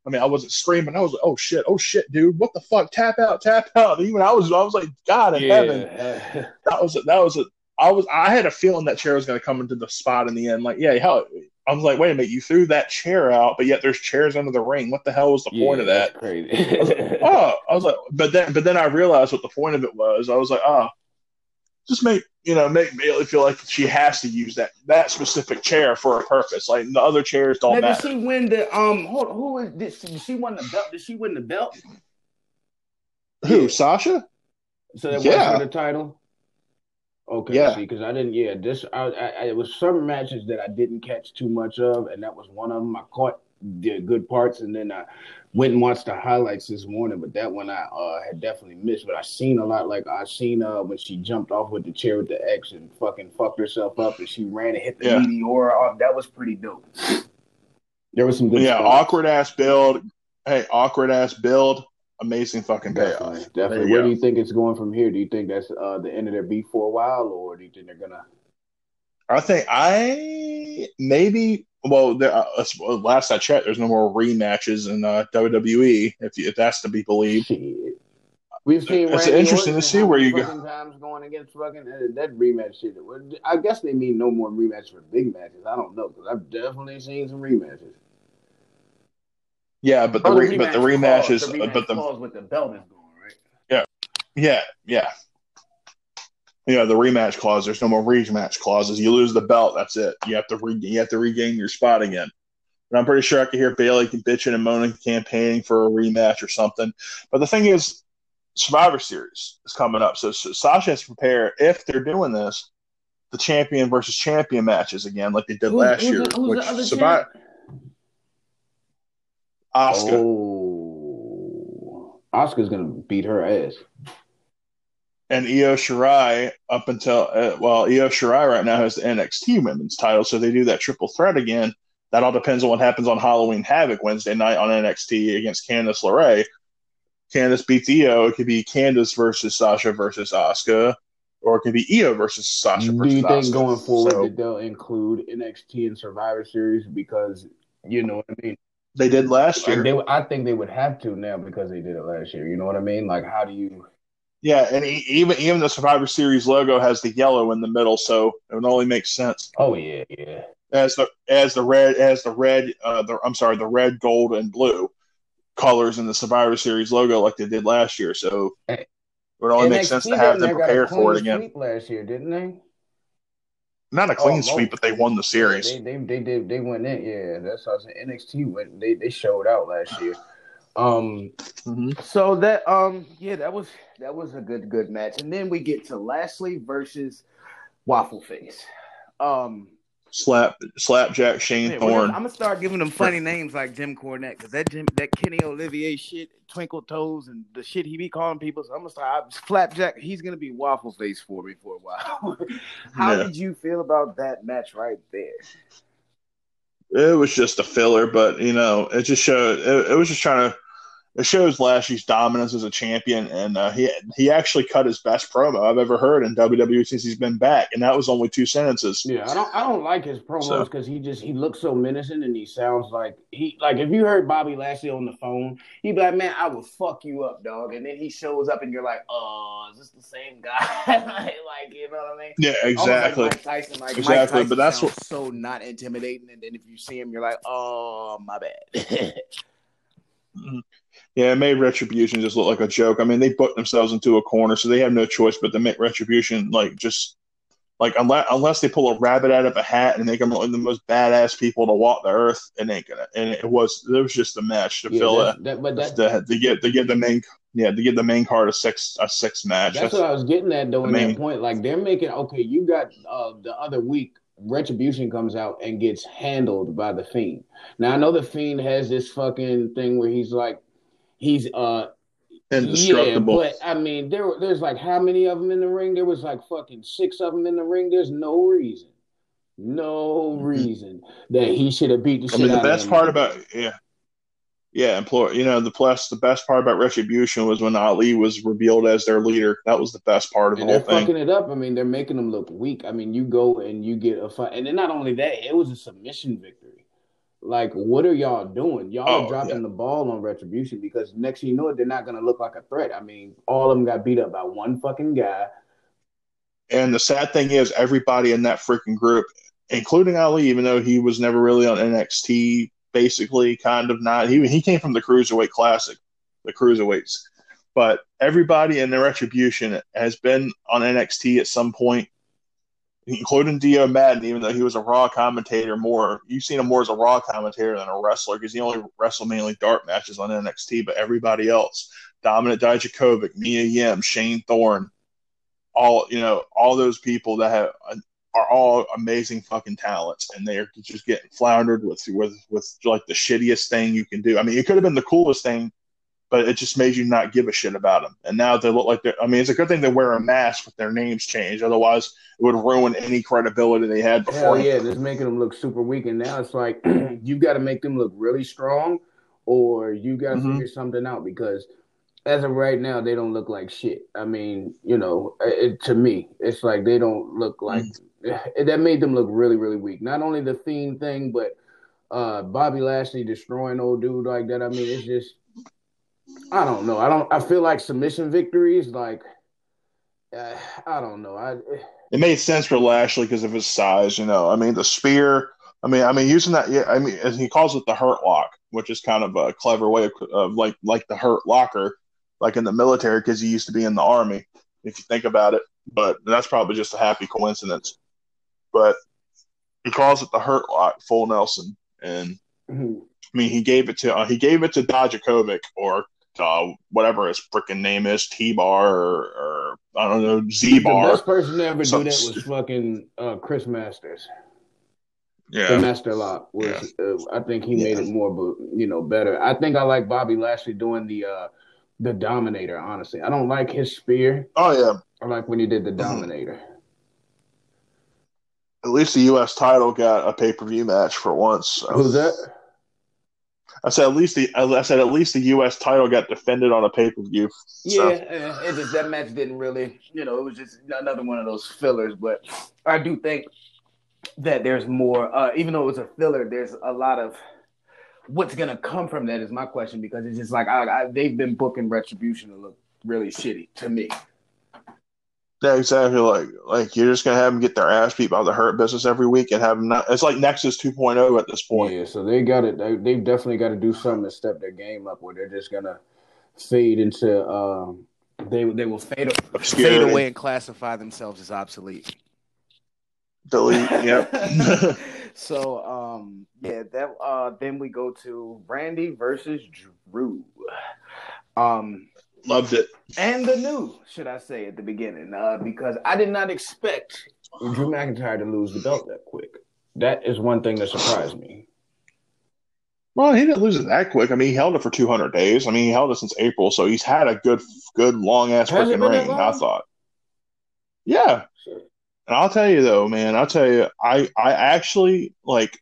I mean, I wasn't screaming. I was like, "Oh shit! Oh shit, dude! What the fuck? Tap out! Tap out!" Even I was, I was like, "God in Yeah. heaven!" That was, that was a. I was, I had a feeling that chair was going to come into the spot in the end. Like, yeah, hell, I was like, wait a minute, you threw that chair out, but yet there's chairs under the ring. What the hell was the Yeah, point of that? that's crazy. I was like, oh, I was like, but then, but then I realized what the point of it was. I was like, oh, just make you know make Bayley feel like she has to use that that specific chair for a purpose. Like the other chairs don't Now, matter. did she win the um? Hold, who is did she, did she win the belt? Did she win the belt? Who, Yeah. Sasha? So that Yeah. was for the title. Okay, Yeah. see, because I didn't. Yeah, this I, I it was some matches that I didn't catch too much of, and that was one of them. I caught the good parts, and then I went and watched the highlights this morning. But that one I uh, had definitely missed. But I seen a lot. Like I seen uh when she jumped off with the chair with the X and fucking fucked herself up, and she ran and hit the Yeah. meteor off. That was pretty dope. There was some good. Yeah, spots. awkward ass build. Hey, awkward ass build. Amazing fucking payoff. Definitely, There definitely. you Where go. do you think it's going from here? Do you think that's uh, the end of their beef for a while, or do you think they're gonna? I think I maybe. Well, there, uh, last I checked, there's no more rematches in uh, W W E. If you, if that's to be believed, Shit. We've seen It's Randy interesting Orton to see how where many you go. fucking times going against fucking uh, that rematch shit. I guess they mean no more rematches for big matches. I don't know because I've definitely seen some rematches. Yeah, but the, Oh, re, but the rematch clause, is the rematch but the clause with the belt is going right. yeah yeah yeah the rematch clause. There's no more rematch clauses. You lose the belt, that's it. You have to re, you have to regain your spot again. And I'm pretty sure I could hear Bayley bitching and moaning, campaigning for a rematch or something. But the thing is, Survivor Series is coming up, so, so Sasha has to prepare if they're doing this, the champion versus champion matches again, like they did Who's, last who's year. the, who's which the other Survivor, champ? Asuka. Oh, Asuka's gonna beat her ass. And Io Shirai up until uh, well, Io Shirai right now has the N X T Women's title, so they do that triple threat again. That all depends on what happens on Halloween Havoc Wednesday night on N X T against Candice LeRae. Candice beats Io. It could be Candice versus Sasha versus Asuka, or it could be Io versus Sasha Do versus you think Asuka. going forward So that they'll include N X T and Survivor Series because you know what I mean? they did last year. Like they, I think they would have to now because they did it last year. You know what I mean? Like, how do you? Yeah, and even even the Survivor Series logo has the yellow in the middle, so it would only make sense. Oh yeah, yeah. As the as the red as the red uh the I'm sorry the red, gold, and blue colors in the Survivor Series logo like they did last year. So it would only make sense to have them prepared for it again. Sweep last year, didn't they? Not a clean Oh, sweep, but they won the series. Yeah, they, they they did they went in. Yeah, that's how I said. N X T went. They they showed out last year. Um. Mm-hmm. So that um yeah that was that was a good good match, and then we get to Lashley versus Waffle Face. Um. Slap, Slapjack, Shane Yeah, Thorne. I'm gonna start giving them funny names like Jim Cornette because that Jim, that Kenny Olivier shit, Twinkle Toes, and the shit he be calling people. So I'm gonna start Flapjack. He's gonna be Waffle Face for me for a while. How Yeah. did you feel about that match right there? It was just a filler, but you know, it just showed. It, it was just trying to. It shows Lashley's dominance as a champion, and uh, he he actually cut his best promo I've ever heard in W W E since he's been back, and that was only two sentences. Yeah, I don't I don't like his promos because so. he just he looks so menacing, and he sounds like he like if you heard Bobby Lashley on the phone, he'd be like, "Man, I will fuck you up, dog," and then he shows up, and you're like, "Oh, is this the same guy?" like you know what I mean? Yeah, exactly. Like Mike Tyson, like exactly, Mike Tyson but that's what so not intimidating, and then if you see him, you're like, "Oh, my bad." Yeah, it made Retribution just look like a joke. I mean, they booked themselves into a corner, so they have no choice but to make Retribution like just like unless unless they pull a rabbit out of a hat and make them like the most badass people to walk the earth, it ain't gonna. And it was it was just a match to yeah, fill that, a that, but that, to, to get to get the main yeah to get the main card a six a six match. That's, that's what I was getting at though. In main, that point, like they're making okay. You got uh, the other week. Retribution comes out and gets handled by the Fiend. Now I know the Fiend has this fucking thing where he's like. He's uh indestructible. Yeah, but I mean, there there's like how many of them in the ring? There was like fucking six of them in the ring. There's no reason, no mm-hmm. reason that he should have beat the shit I mean, the out best of part about yeah, yeah, employ. You know, the plus the best part about Retribution was when Ali was revealed as their leader. That was the best part of the and whole they're thing. Fucking it up. I mean, they're making them look weak. I mean, you go and you get a fight, and then not only that, it was a submission victory. Like, what are y'all doing? Y'all are Oh yeah. dropping the ball on Retribution because next thing you know, they're not going to look like a threat. I mean, all of them got beat up by one fucking guy. And the sad thing is, everybody in that freaking group, including Ali, even though he was never really on N X T, basically, kind of not. He he came from the Cruiserweight Classic, the Cruiserweights. But everybody in the Retribution has been on N X T at some point, including Dio Madden, even though he was a Raw commentator more. You've seen him more as a Raw commentator than a wrestler because he only wrestled mainly dark matches on N X T. But everybody else, Dominik Dijakovic, Mia Yim, Shane Thorne, all you know, all those people that have are all amazing fucking talents, and they're just getting floundered with with with like the shittiest thing you can do. I mean, it could have been the coolest thing, but it just made you not give a shit about them. And now they look like they're. I mean, it's a good thing they wear a mask with their names changed. Otherwise, it would ruin any credibility they had before. Hell yeah, just making them look super weak. And now it's like you got to make them look really strong, or you got to mm-hmm. figure something out because. As of right now, they don't look like shit. I mean, you know, it, to me, it's like they don't look like mm. – that made them look really, really weak. Not only the Fiend thing, but uh, Bobby Lashley destroying old dude like that. I mean, it's just – I don't know. I don't. I feel like submission victories, like uh, I don't know. I It made sense for Lashley because of his size, you know. I mean, the spear – I mean, I mean, using that – yeah, I mean, he calls it the Hurt Lock, which is kind of a clever way of, of like like the Hurt Locker – like in the military, because he used to be in the army, if you think about it. But that's probably just a happy coincidence. But he calls it the Hurt Lock, full Nelson, and mm-hmm. I mean he gave it to uh, he gave it to Dijakovic or uh, whatever his freaking name is, T-Bar or, or I don't know Z-Bar. The best person to ever do that was fucking uh, Chris Masters. Yeah, the Master Lock was. Yeah. Uh, I think he yeah. made it more, you know, better. I think I like Bobby Lashley doing the. Uh, The Dominator, honestly. I don't like his spear. Oh, yeah. I like when he did the Dominator. At least the U S title got a pay-per-view match for once. So. Who's that? I said at least the I said at least the U S title got defended on a pay-per-view. So. Yeah, it just that match didn't really, you know, it was just another one of those fillers. But I do think that there's more, uh, even though it was a filler, there's a lot of what's gonna come from that is my question because it's just like I, I, they've been booking Retribution to look really shitty to me. Yeah, exactly. Like, like you're just gonna have them get their ass beat by the Hurt Business every week and have them not. It's like Nexus two point oh at this point. Yeah, so they got it. They they've definitely got to do something to step their game up, where they're just gonna fade into. Um, they they will fade fade away and classify themselves as obsolete. Delete. Yep. So, um, yeah, that uh, then we go to Randy versus Drew. Um, Loved it. And the new, should I say, at the beginning, uh, because I did not expect Drew McIntyre to lose the belt that quick. That is one thing that surprised me. Well, he didn't lose it that quick. I mean, he held it for two hundred days. I mean, he held it since April, so he's had a good, good long-ass freaking reign, I thought. Yeah. Sure. And I'll tell you though, man, I'll tell you, I, I actually like,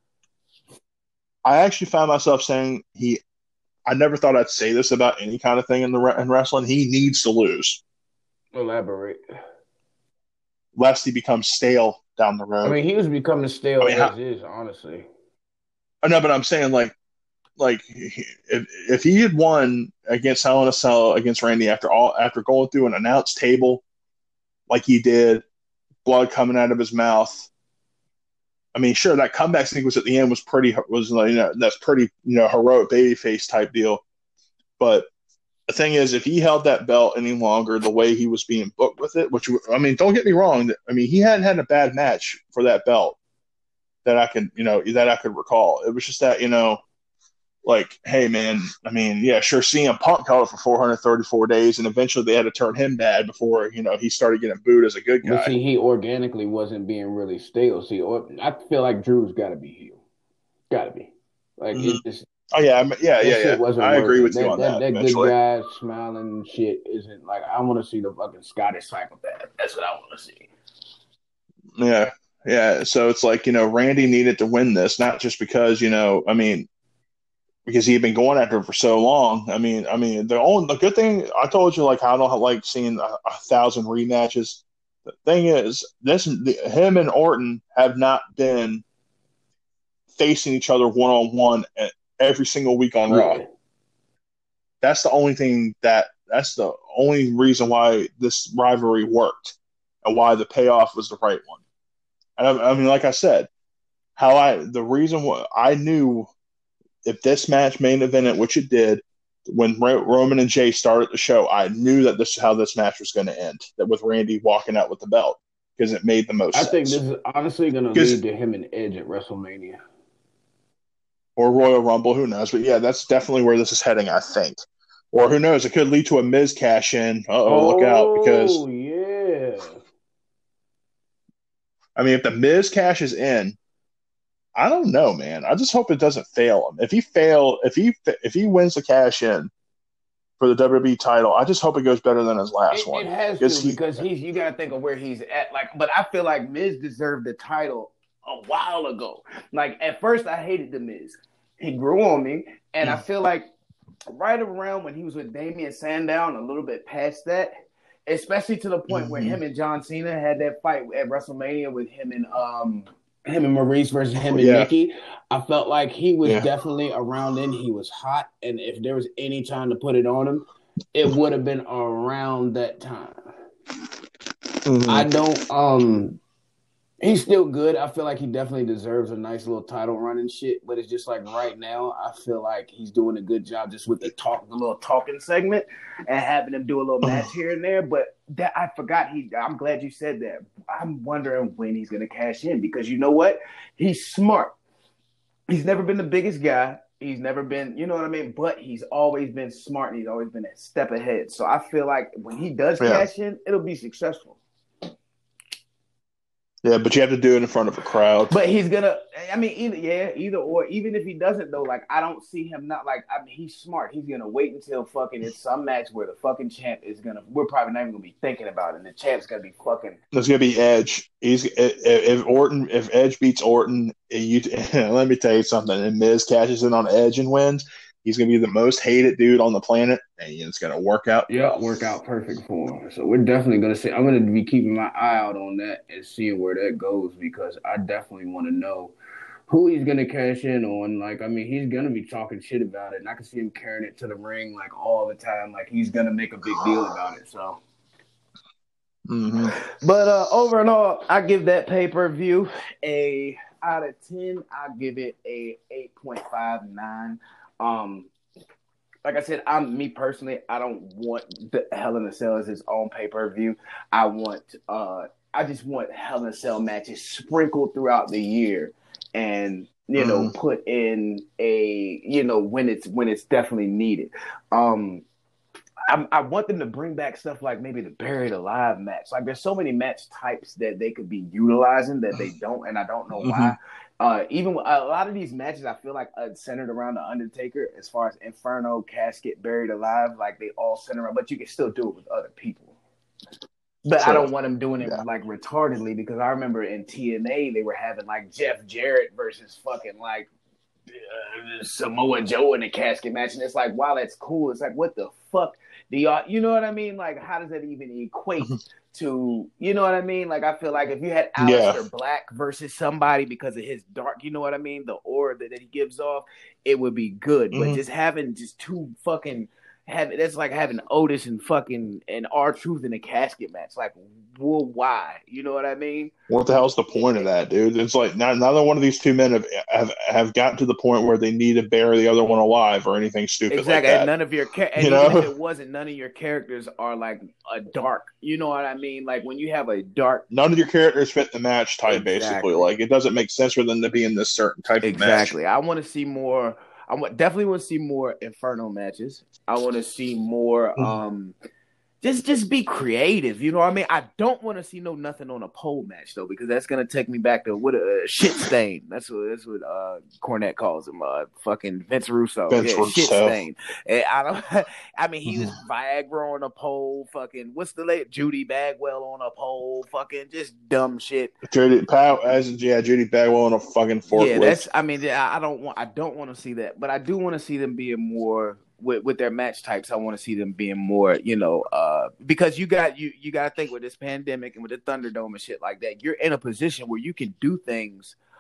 I actually found myself saying he, I never thought I'd say this about any kind of thing in the in wrestling. He needs to lose. Elaborate. Lest he becomes stale down the road. I mean, he was becoming stale I mean, as how, is, honestly. I know, but I'm saying like, like if if he had won against Hell in a Cell against Randy after all after going through an announced table, like he did. Blood coming out of his mouth. I mean, sure, that comeback sequence at the end was pretty, was like, you know, that's pretty, you know, heroic babyface type deal. But the thing is, if he held that belt any longer, the way he was being booked with it, which, I mean, don't get me wrong. I mean, he hadn't had a bad match for that belt that I could, you know, that I could recall. It was just that, you know, like, hey, man, I mean, yeah, sure, C M Punk held it for four hundred thirty-four days, and eventually they had to turn him bad before, you know, he started getting booed as a good guy. But see, he organically wasn't being really stale. See, or, I feel like Drew's got to be heel. Got to be. Like, mm-hmm. it's just, oh, yeah, yeah, yeah, yeah. I working. agree with that, you on that. That, that good guy smiling shit isn't, like, I want to see the fucking Scottish psychopath. That's what I want to see. Yeah, yeah. So it's like, you know, Randy needed to win this, not just because, you know, I mean, because he had been going after him for so long. I mean, I mean, the only the good thing I told you, like, I don't like seeing a, a thousand rematches. The thing is, this the, him and Orton have not been facing each other one on one every single week on Raw. Yeah. That's the only thing that that's the only reason why this rivalry worked and why the payoff was the right one. And I, I mean, like I said, how I the reason why I knew if this match main evented, which it did, when Roman and Jay started the show, I knew that this is how this match was going to end. That with Randy walking out with the belt because it made the most I sense. think this is honestly going to lead to him and Edge at WrestleMania or Royal Rumble. Who knows? But yeah, that's definitely where this is heading. I think, or who knows? It could lead to a Miz cash in. Uh oh, look out! Because oh yeah, I mean, if the Miz cashes in. I don't know, man. I just hope it doesn't fail him. If he fail, if he if he wins the cash in for the W W E title, I just hope it goes better than his last it, one. It has to he, because he's. You got to think of where he's at. Like, but I feel like Miz deserved the title a while ago. Like at first, I hated the Miz. He grew on me, and mm-hmm. I feel like right around when he was with Damian Sandow, a little bit past that, especially to the point mm-hmm. where him and John Cena had that fight at WrestleMania with him and um. him and Maurice versus him and yeah. Nikki, I felt like he was yeah. definitely around then. He was hot, and if there was any time to put it on him, it would have been around that time. Mm-hmm. I don't. Um, he's still good. I feel like he definitely deserves a nice little title run and shit. But it's just like right now, I feel like he's doing a good job just with the talk, the little talking segment, and having him do a little match here and there. But that I forgot. He. I'm glad you said that. I'm wondering when he's gonna cash in because you know what? He's smart. He's never been the biggest guy. He's never been, you know what I mean? But he's always been smart and he's always been a step ahead. So I feel like when he does yeah. cash in, it'll be successful. Yeah, but you have to do it in front of a crowd. But he's gonna. I mean, either yeah, either or. Even if he doesn't, though, like I don't see him not like. I mean, he's smart. He's gonna wait until fucking it's some match where the fucking champ is gonna. We're probably not even gonna be thinking about it. And the champ's gonna be fucking. There's gonna be Edge. He's if, if Orton if Edge beats Orton, you let me tell you something. And Miz cashes in on Edge and wins. He's gonna be the most hated dude on the planet, and it's gonna work out. Yeah, work out perfect for him. So we're definitely gonna see. I'm gonna be keeping my eye out on that and seeing where that goes because I definitely want to know who he's gonna cash in on. Like, I mean, he's gonna be talking shit about it, and I can see him carrying it to the ring like all the time. Like he's gonna make a big deal about it. So. Mm-hmm. But uh, over and all, I give that pay per view a out of ten. I give it a eight point five nine. Um, like I said, I'm me personally. I don't want the Hell in a Cell as its own pay per view. I want, uh, I just want Hell in a Cell matches sprinkled throughout the year, and you mm. know, put in a you know when it's when it's definitely needed. Um, I, I want them to bring back stuff like maybe the Buried Alive match. Like there's so many match types that they could be utilizing that they don't, and I don't know mm-hmm. why. Uh, even a lot of these matches, I feel like uh, centered around the Undertaker, as far as Inferno, Casket, Buried Alive, like they all center around. But you can still do it with other people. But so, I don't want them doing it yeah. like retardedly because I remember in T N A they were having like Jeff Jarrett versus fucking like uh, Samoa Joe in a casket match, and it's like, wow, that's cool. It's like, what the fuck do y'all? You know what I mean? Like, how does that even equate? To, you know what I mean? Like, I feel like if you had Aleister yeah. Black versus somebody because of his dark, you know what I mean? The aura that, that he gives off, it would be good. Mm-hmm. But just having just two fucking, having that's like having Otis and fucking, and R-Truth in a casket match. Like, well, why? You know what I mean? What the hell's the point of that, dude? It's like not, neither one of these two men have, have have gotten to the point where they need to bury the other one alive or anything stupid exactly. like that. And none of your char- and you even know? if it wasn't, none of your characters are like a dark. You know what I mean? Like when you have a dark, none of your characters fit the match type. Exactly. Basically, like it doesn't make sense for them to be in this certain type exactly. of match. Exactly. I want to see more. I want, definitely want to see more Inferno matches. I want to see more. Um, just, just be creative. You know what I mean? I don't want to see no nothing on a pole match though, because that's gonna take me back to what a uh, shit stain. That's what that's what uh, Cornette calls him. Uh, fucking Vince Russo. Vince yeah, Russo. Shit stain. And I don't. I mean, he was Viagra on a pole. Fucking what's the late Judy Bagwell on a pole. Fucking just dumb shit. Judy Pow as yeah, Judy Bagwell on a fucking forklift. Yeah, that's. I mean, I don't want. I don't want to see that, but I do want to see them being more. With, with their match types, I want to see them being more, you know, uh, because you got you you got to think with this pandemic and with the Thunderdome and shit like that, you're in a position where you can do things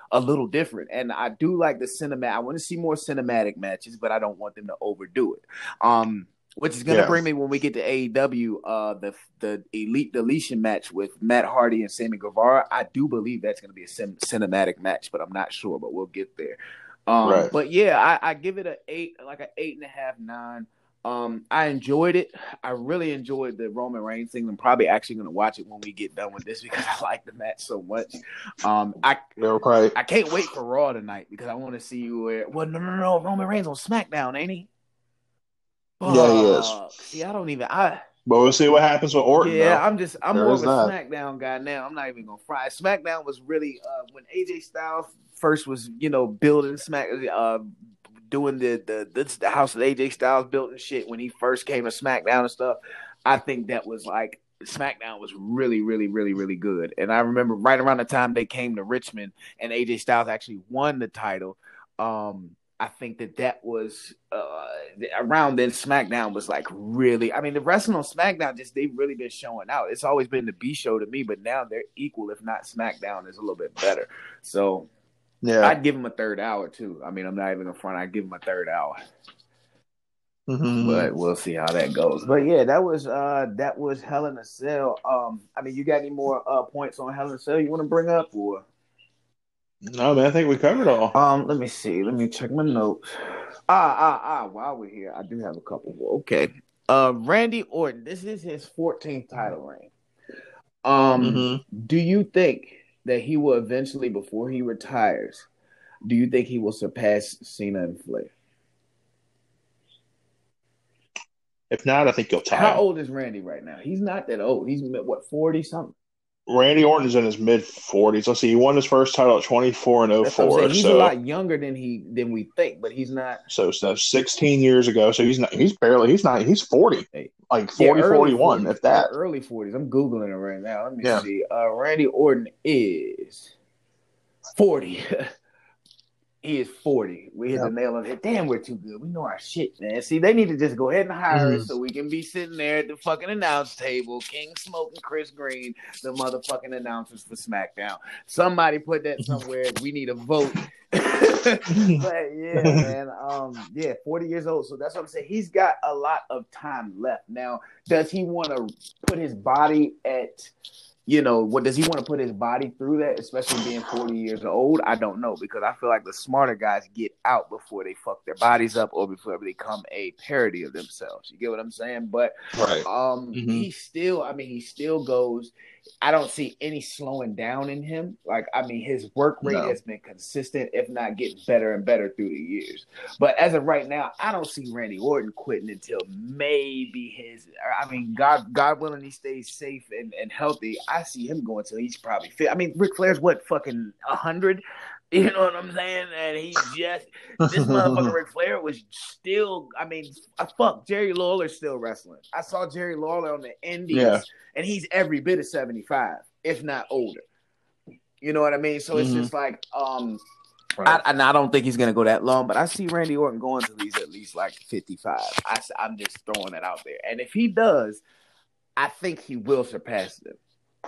a little different. And I do like the cinematic. I want to see more cinematic matches, but I don't want them to overdo it. Um, which is going to Yeah. bring me when we get to A E W, uh, the the Elite Deletion match with Matt Hardy and Sammy Guevara. I do believe that's going to be a sim- cinematic match, but I'm not sure. But we'll get there. Um, Right. But yeah, I, I give it an eight, like an eight and a half, nine. Um, I enjoyed it. I really enjoyed the Roman Reigns thing. I'm probably actually going to watch it when we get done with this because I like the match so much. Um, I They were probably. I can't wait for Raw tonight because I want to see where. Well, no, no, no. Roman Reigns on SmackDown, ain't he? Yeah, he is. Fuck. See, I don't even. I But we'll see what happens with Orton. yeah, though. I'm just. I'm There more is of a that. SmackDown guy now. I'm not even gonna fry. SmackDown was really uh, when A J Styles first was, you know, building Smack, uh, doing the the this the house that A J Styles built and shit when he first came to SmackDown and stuff. I think that was like SmackDown was really, really, really, really good. And I remember right around the time they came to Richmond and A J Styles actually won the title. Um, I think that that was uh, around then. SmackDown was like really. I mean, the wrestling on SmackDown just they've really been showing out. It's always been the B show to me, but now they're equal, if not SmackDown is a little bit better. So Yeah. I'd give them a third hour too. I mean, I'm not even in front. I'd give them a third hour, Mhm. but we'll see how that goes. But yeah, that was uh that was Hell in a Cell. Um, I mean, you got any more uh points on Hell in a Cell you want to bring up or? No, man, I think we covered all. Um, let me see. Let me check my notes. Ah, ah, ah. While we're here, I do have a couple more. Okay. Uh, Randy Orton. This is his fourteenth title reign. Um, Mm-hmm. do you think that he will eventually, before he retires, do you think he will surpass Cena and Flair? If not, I think you'll tie How him. old is Randy right now? He's not that old. He's what, forty something. Randy Orton is in his mid forties. Let's see, he won his first title at twenty-four and oh That's what I'm four. saying. He's So, a lot younger than he than we think, but he's not. so, so sixteen years ago. So he's not. He's barely. He's not. He's forty. Like forty, Yeah, early forty-one, forties. if that. Yeah, early forties. I'm Googling it right now. Let me Yeah. see. Uh, Randy Orton is forty. He is forty. We hit Yep. the nail on it. Damn, we're too good. We know our shit, man. See, they need to just go ahead and hire Mhm. us so we can be sitting there at the fucking announce table, King Smoke and Chris Green, the motherfucking announcers for SmackDown. Somebody put that somewhere. We need a vote. But yeah, man. Um, yeah, forty years old. So that's what I'm saying. He's got a lot of time left. Now, does he want to put his body at, you know, what does he want to put his body through that, especially being forty years old? I don't know, because I feel like the smarter guys get out before they fuck their bodies up or before they become a parody of themselves. You get what I'm saying? But Right. um, Mhm. he still, I mean, he still goes. I don't see any slowing down in him. Like, I mean, his work rate No. has been consistent, if not getting better and better through the years. But as of right now, I don't see Randy Orton quitting until maybe his. I mean, God, God willing, he stays safe and, and healthy. I see him going till he's probably fit. I mean, Ric Flair's what, fucking a hundred. You know what I'm saying? And he just this motherfucker Ric Flair was still. I mean, uh, fuck, Jerry Lawler's still wrestling. I saw Jerry Lawler on the Indies, Yeah. and he's every bit of seventy-five, if not older. You know what I mean? So it's Mhm. just like, um, Right. I, and I don't think he's gonna go that long, but I see Randy Orton going till he's at least like fifty-five. I, I'm just throwing that out there, and if he does, I think he will surpass them.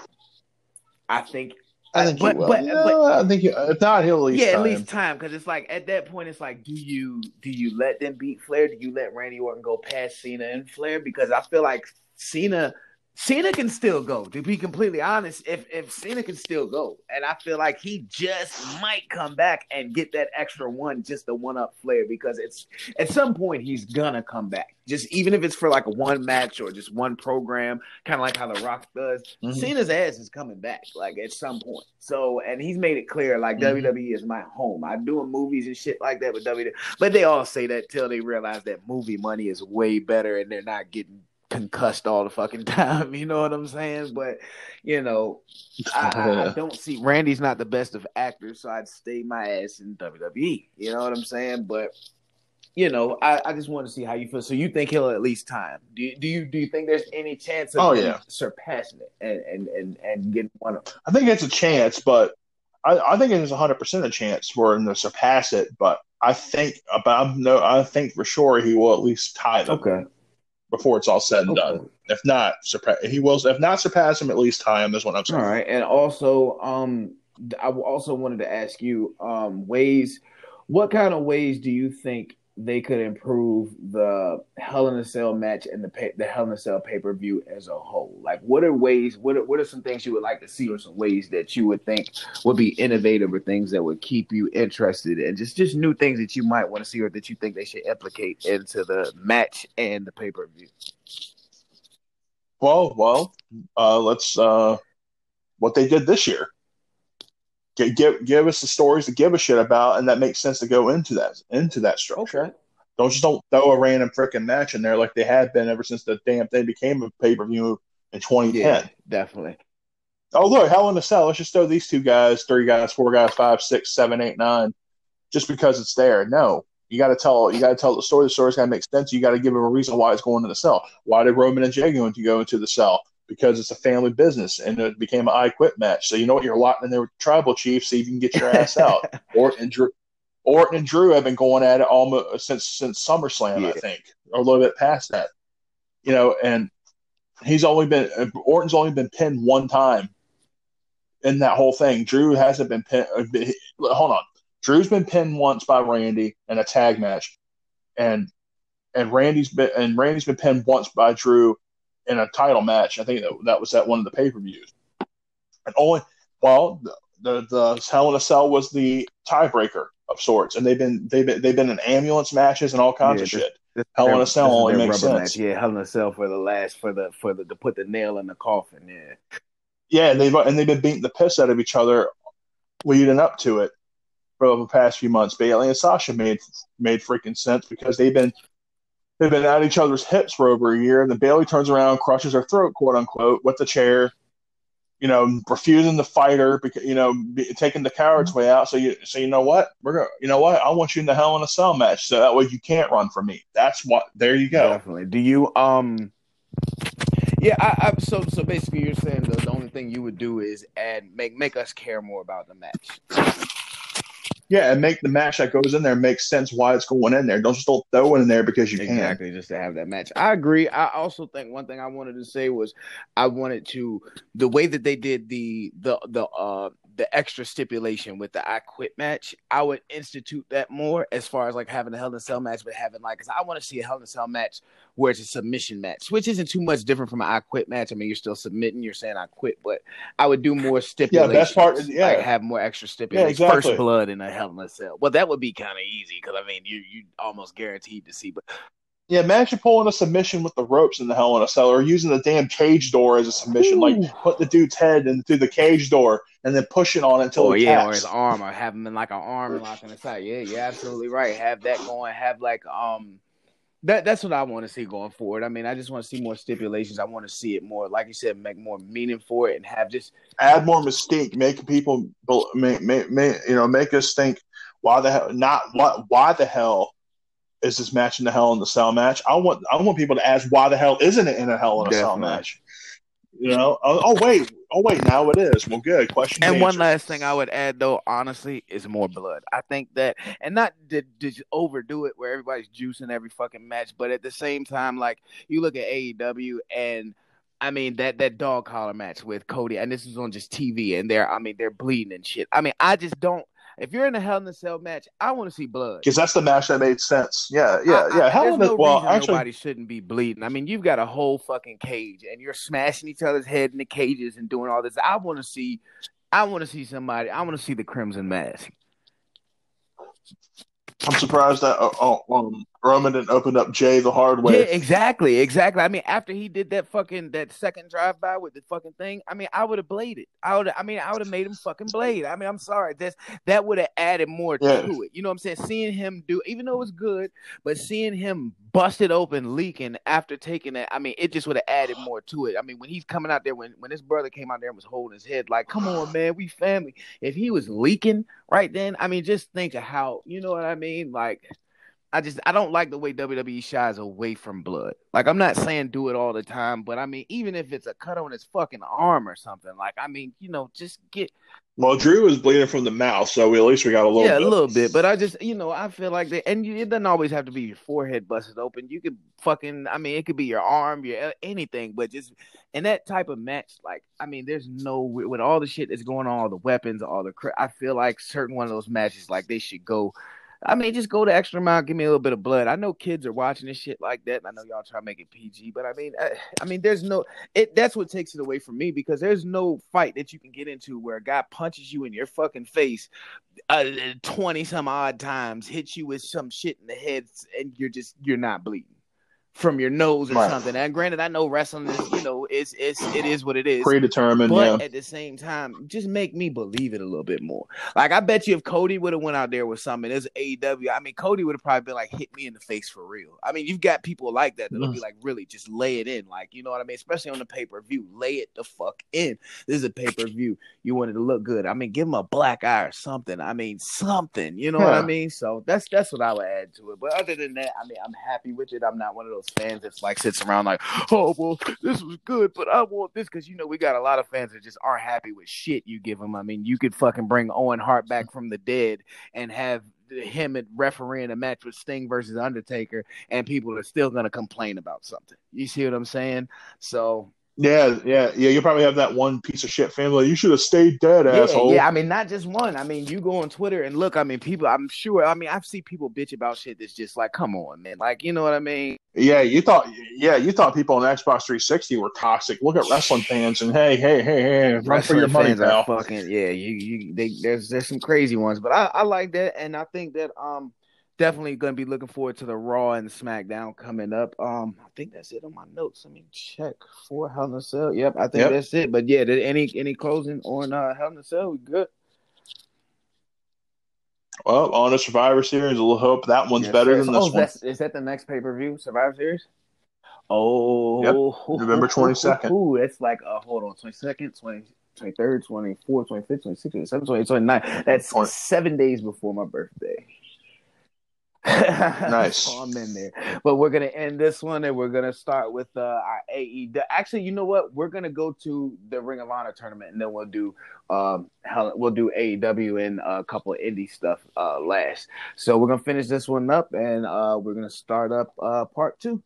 I think. I think but, he will. But, Yeah, but, I think he, if not, he'll at least yeah, at tie least him. time, because it's like at that point, it's like, do you do you let them beat Flair? Do you let Randy Orton go past Cena and Flair? Because I feel like Cena, Cena can still go. To be completely honest, if if Cena can still go, and I feel like he just might come back and get that extra one, just the one up Flair, because it's at some point he's gonna come back. Just even if it's for like a one match or just one program, kind of like how The Rock does. Mhm. Cena's ass is coming back, like at some point. So, and he's made it clear, like Mhm. W W E is my home. I'm doing movies and shit like that with W W E, but they all say that till they realize that movie money is way better and they're not getting concussed all the fucking time. You know what I'm saying? But you know, I, I, I don't see Randy's not the best of actors, so I'd stay my ass in W W E. You know what I'm saying? But you know, I, I just want to see how you feel. So you think he'll at least time? Do you, do you do you think there's any chance of Oh, him yeah. surpassing it and and and, and getting one of them? I think it's a chance, but I, I think it's a hundred percent a chance for him to surpass it. But I think about no, I think for sure he will at least tie them Okay. before it's all said and Okay. done. If not, surpass he will. If not surpass him, at least tie him. Is what I'm saying. All right, and also, um, I also wanted to ask you um, ways. What kind of ways do you think they could improve the Hell in a Cell match and the pay, the Hell in a Cell pay per view as a whole? Like, what are ways? What are, what are some things you would like to see, or some ways that you would think would be innovative, or things that would keep you interested, and just just new things that you might want to see, or that you think they should implicate into the match and the pay per view? Well, well, uh, let's uh, what they did this year. Give, give give us the stories to give a shit about, and that makes sense to go into that into that structure. Okay. Don't just don't throw a random freaking match in there like they had been ever since the damn thing became a pay per view in twenty ten. Yeah, definitely. Oh look, Hell in a Cell. Let's just throw these two guys, three guys, four guys, five, six, seven, eight, nine, just because it's there. No, you got to tell you got to tell the story. The story's got to make sense. You got to give them a reason why it's going to the cell. Why did Roman and Jey going to go into the cell? Because it's a family business, and it became an I Quit match. So you know what? You're locked in there with the tribal chief, see if you can get your ass out. Orton and Drew, Orton and Drew have been going at it almost since since SummerSlam, Yeah. I think, or a little bit past that. You know, and he's only been Orton's only been pinned one time in that whole thing. Drew hasn't been pinned. Hold on, Drew's been pinned once by Randy in a tag match, and and Randy's been and Randy's been pinned once by Drew in a title match. I think that, that was at one of the pay-per-views. And only, well, the, the, the Hell in a Cell was the tiebreaker of sorts. And they've been, they've been, they've been in ambulance matches and all kinds Yeah, of this- shit. This Hell in their- a Cell this is only their makes rubber sense. match. Yeah, Hell in a Cell for the last for the for the to put the nail in the coffin. Yeah. Yeah, and they've, and they've been beating the piss out of each other leading up to it for the past few months. Bayley and Sasha made, made freaking sense because they've been, They've been at each other's hips for over a year. Then Bayley turns around, crushes her throat, quote unquote, with the chair. You know, refusing to fight her because you know, be, taking the coward's way out. So you, so you know what? We're gonna, you know what? I want you in the Hell in a Cell match, so that way you can't run from me. That's what. There you go. Definitely. Do you um? Yeah, I, I so so basically, you're saying the, the only thing you would do is add make make us care more about the match. Yeah, and make the match that goes in there make sense why it's going in there. Don't just don't throw it in there because you Exactly, just to have that match. I agree. I also think one thing I wanted to say was I wanted to the way that they did the the the uh the extra stipulation with the I Quit match. I would institute that more as far as like having a Hell in a Cell match, but having like because I want to see a Hell in a Cell match where it's a submission match, which isn't too much different from an I Quit match. I mean, you're still submitting, you're saying I quit, but I would do more stipulations. Yeah, best part is- yeah. like have more extra stipulations. Yeah, exactly. First blood in a Hell in a Cell. Well, that would be kind of easy because I mean, you you almost guaranteed to see, but. Yeah, imagine pulling a submission with the ropes in the Hell in a Cell, or using the damn cage door as a submission. Ooh. Like put the dude's head in through the cage door and then pushing on it until Oh he yeah, taps. or his arm, or have him in like an arm lock on the side. Yeah, you're absolutely right. Have that going. Have like um, that that's what I want to see going forward. I mean, I just want to see more stipulations. I want to see it more, like you said, make more meaning for it, and have just Add more mystique, make people make, make, make you know make us think why the hell not what why the hell is this match in the Hell in the Cell match? I want I want people to ask why the hell isn't it in a Hell in a Cell Definitely. match? You know, oh, oh wait, oh wait, now it is. Well, good question. And one answered. last thing I would add, though, honestly, is more blood. I think that, and not to, to just overdo it where everybody's juicing every fucking match, but at the same time, like, you look at A E W and, I mean, that, that dog collar match with Cody, and this is on just T V, and they're, I mean, they're bleeding and shit. I mean, I just don't, if you're in a Hell in a Cell match, I want to see blood. Because that's the match that made sense. Yeah, yeah, I, yeah. I, Hell there's in the no well, reason actually, nobody shouldn't be bleeding. I mean, you've got a whole fucking cage, and you're smashing each other's head in the cages and doing all this. I want to see, I want to see somebody. I want to see the Crimson Mask. I'm surprised that uh, uh, um, Roman didn't open up Jay the hard way. Yeah, exactly, exactly. I mean, after he did that fucking that second drive by with the fucking thing, I mean, I would have bladed. I would, I mean, I would have made him fucking blade. I mean, I'm sorry, that's that would have added more Yeah. to it. You know what I'm saying? Seeing him do, even though it was good, but seeing him busted open, leaking after taking it, I mean, it just would have added more to it. I mean, when he's coming out there, when when his brother came out there and was holding his head, like, come on, man, we family. If he was leaking right then, I mean, just think of how, you know what I mean, like. I just I don't like the way W W E shies away from blood. Like I'm not saying do it all the time, but I mean even if it's a cut on his fucking arm or something, like I mean you know just get Well, Drew was bleeding from the mouth, so we, at least we got a little yeah a bit. little bit. But I just you know I feel like that, and you, it doesn't always have to be your forehead busted open. You could fucking I mean it could be your arm, your anything, but just in that type of match, like I mean there's no with all the shit that's going on, all the weapons, all the cra- I feel like certain one of those matches like they should go. I mean, just go the extra mile, give me a little bit of blood. I know kids are watching this shit like that, and I know y'all try to make it P G, but I mean, I, I mean, there's no it. That's what takes it away from me because there's no fight that you can get into where a guy punches you in your fucking face uh, twenty some odd times, hits you with some shit in the head, and you're just you're not bleeding from your nose or Right. something. And granted, I know wrestling is, you know, it's it's it is what it is. Predetermined, But yeah. at the same time, just make me believe it a little bit more. Like I bet you if Cody would have went out there with something, there's A E W. I mean, Cody would have probably been like, hit me in the face for real. I mean, you've got people like that that'll be like, really, just lay it in. Like, you know what I mean? Especially on the pay-per-view. Lay it the fuck in. This is a pay-per-view. You wanted to look good. I mean, give him a black eye or something. I mean, something. You know Yeah. what I mean? So that's that's what I would add to it. But other than that, I mean, I'm happy with it. I'm not one of those fans that's like sits around like, oh, well, this was good, but I want this because, you know, we got a lot of fans that just aren't happy with shit you give them. I mean, you could fucking bring Owen Hart back from the dead and have him refereeing a match with Sting versus Undertaker, and people are still going to complain about something. You see what I'm saying? So... Yeah, yeah, yeah. You'll probably have that one piece of shit family. You should have stayed dead, yeah, asshole. Yeah, I mean, not just one. I mean, you go on Twitter and look, I mean, people, I'm sure, I mean, I've seen people bitch about shit that's just like, come on, man. Like, you know what I mean? Yeah, you thought yeah, you thought people on Xbox three sixty were toxic. Look at wrestling fans and hey, hey, hey, hey, run for Wrestling your money, fans pal. are fucking, yeah, you, you, they, there's, there's some crazy ones, but I, I like that. And I think that, um, definitely going to be looking forward to the Raw and the SmackDown coming up. Um, I think that's it on my notes. Let me check for Hell in a Cell. Yep, I think Yep. that's it. But yeah, did any any closing on uh, Hell in a Cell? We good? Well, on the Survivor Series, we'll hope that one's Yes, better sir. than So, this oh, one. that's, is that the next pay per view Survivor Series? Oh, Yep, November twenty-second. Ooh, it's like uh, hold on, twenty-second, twenty, twenty-third, twenty-fourth, twenty-fifth, twenty-sixth, twenty-seventh, twenty-eighth, twenty-ninth. That's twenty seven days before my birthday. Nice. So I'm in there. But we're gonna end this one and we're gonna start with uh, our A E W. Actually, you know what? We're gonna go to the Ring of Honor tournament and then we'll do um we'll do A E W and a couple of indie stuff uh last. So we're gonna finish this one up and uh we're gonna start up uh part two.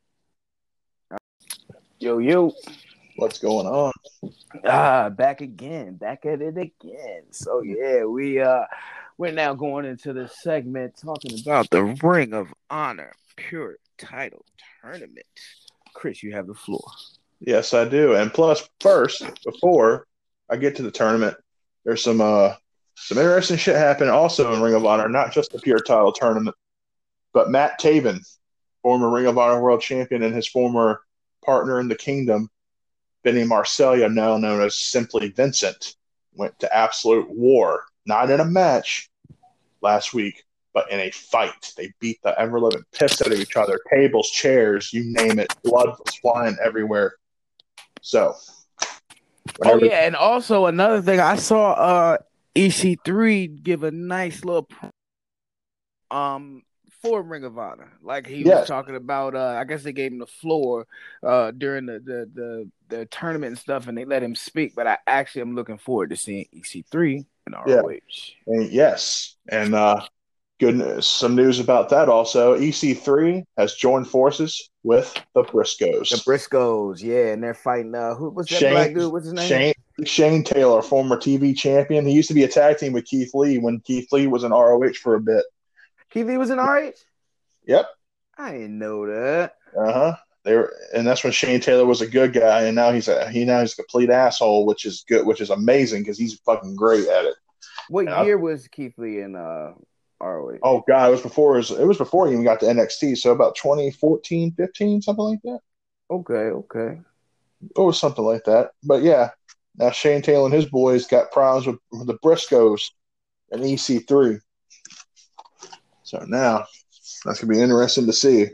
Yo yo. What's going on? Ah, back again, back at it again. So yeah, we uh we're now going into the segment talking about the Ring of Honor Pure Title Tournament. Chris, you have the floor. Yes, I do. And plus, first, before I get to the tournament, there's some uh some interesting shit happening also in Ring of Honor, not just the Pure Title Tournament, but Matt Taven, former Ring of Honor World Champion, and his former partner in the Kingdom, Vinny Marseglia, now known as simply Vincent, went to absolute war. Not in a match last week, but in a fight. They beat the ever-living piss out of each other. Tables, chairs, you name it. Blood was flying everywhere. So, oh yeah, and also another thing, I saw uh, E C three give a nice little um for Ring of Honor. Like he yes. was talking about, uh, I guess they gave him the floor uh, during the, the, the, the tournament and stuff, and they let him speak. But I actually am looking forward to seeing E C three in R O H. Yeah. And yes, and uh, good news, some news about that also. E C three has joined forces with the Briscoes. The Briscoes, yeah, and they're fighting. Uh, who was that Shane, black dude? What's his name? Shane, Shane Taylor, former T V champion. He used to be a tag team with Keith Lee when Keith Lee was in R O H for a bit. Keith Lee was in R O H? Yep. I didn't know that. Uh huh. They were, and that's when Shane Taylor was a good guy, and now he's a he now he's a complete asshole, which is good, which is amazing because he's fucking great at it. What and year I, was Keith Lee in uh, R O H? Oh god, it was before his, it was before he even got to N X T, so about twenty fourteen, fifteen, something like that. Okay, okay. It was something like that. But yeah, now Shane Taylor and his boys got problems with, with the Briscoes and E C three. So now that's gonna be interesting to see.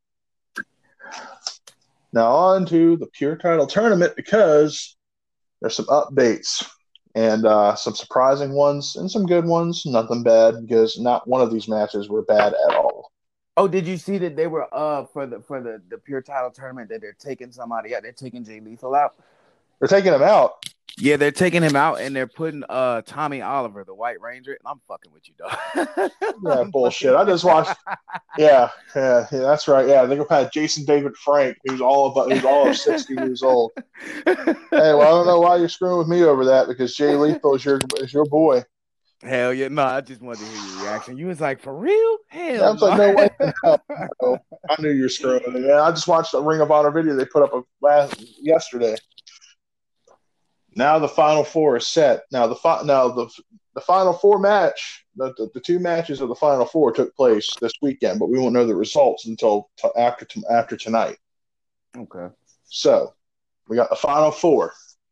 Now on to the Pure Title Tournament because there's some updates and uh, some surprising ones and some good ones. Nothing bad because not one of these matches were bad at all. Oh, did you see that they were uh for the for the, the pure title tournament that they're taking somebody out? They're taking Jay Lethal out. They're taking him out. Yeah, they're taking him out and they're putting uh Tommy Oliver, the White Ranger. And I'm fucking with you, dog. Yeah, bullshit. I just watched. Yeah, yeah, yeah, that's right. Yeah, they're gonna have Jason David Frank, who's all about, who's all of sixty years old. Hey, well, I don't know why you're screwing with me over that because Jay Lethal is your is your boy. Hell yeah, no! I just wanted to hear your reaction. You was like, for real? Hell, I was no. like, no way. No, no. I knew you were screwing with me, man. I just watched the Ring of Honor video they put up last yesterday. Now the final four is set. Now the fi- now the the final four match, the, the the two matches of the final four took place this weekend, but we won't know the results until t- after t- after tonight. Okay. So we got the final four.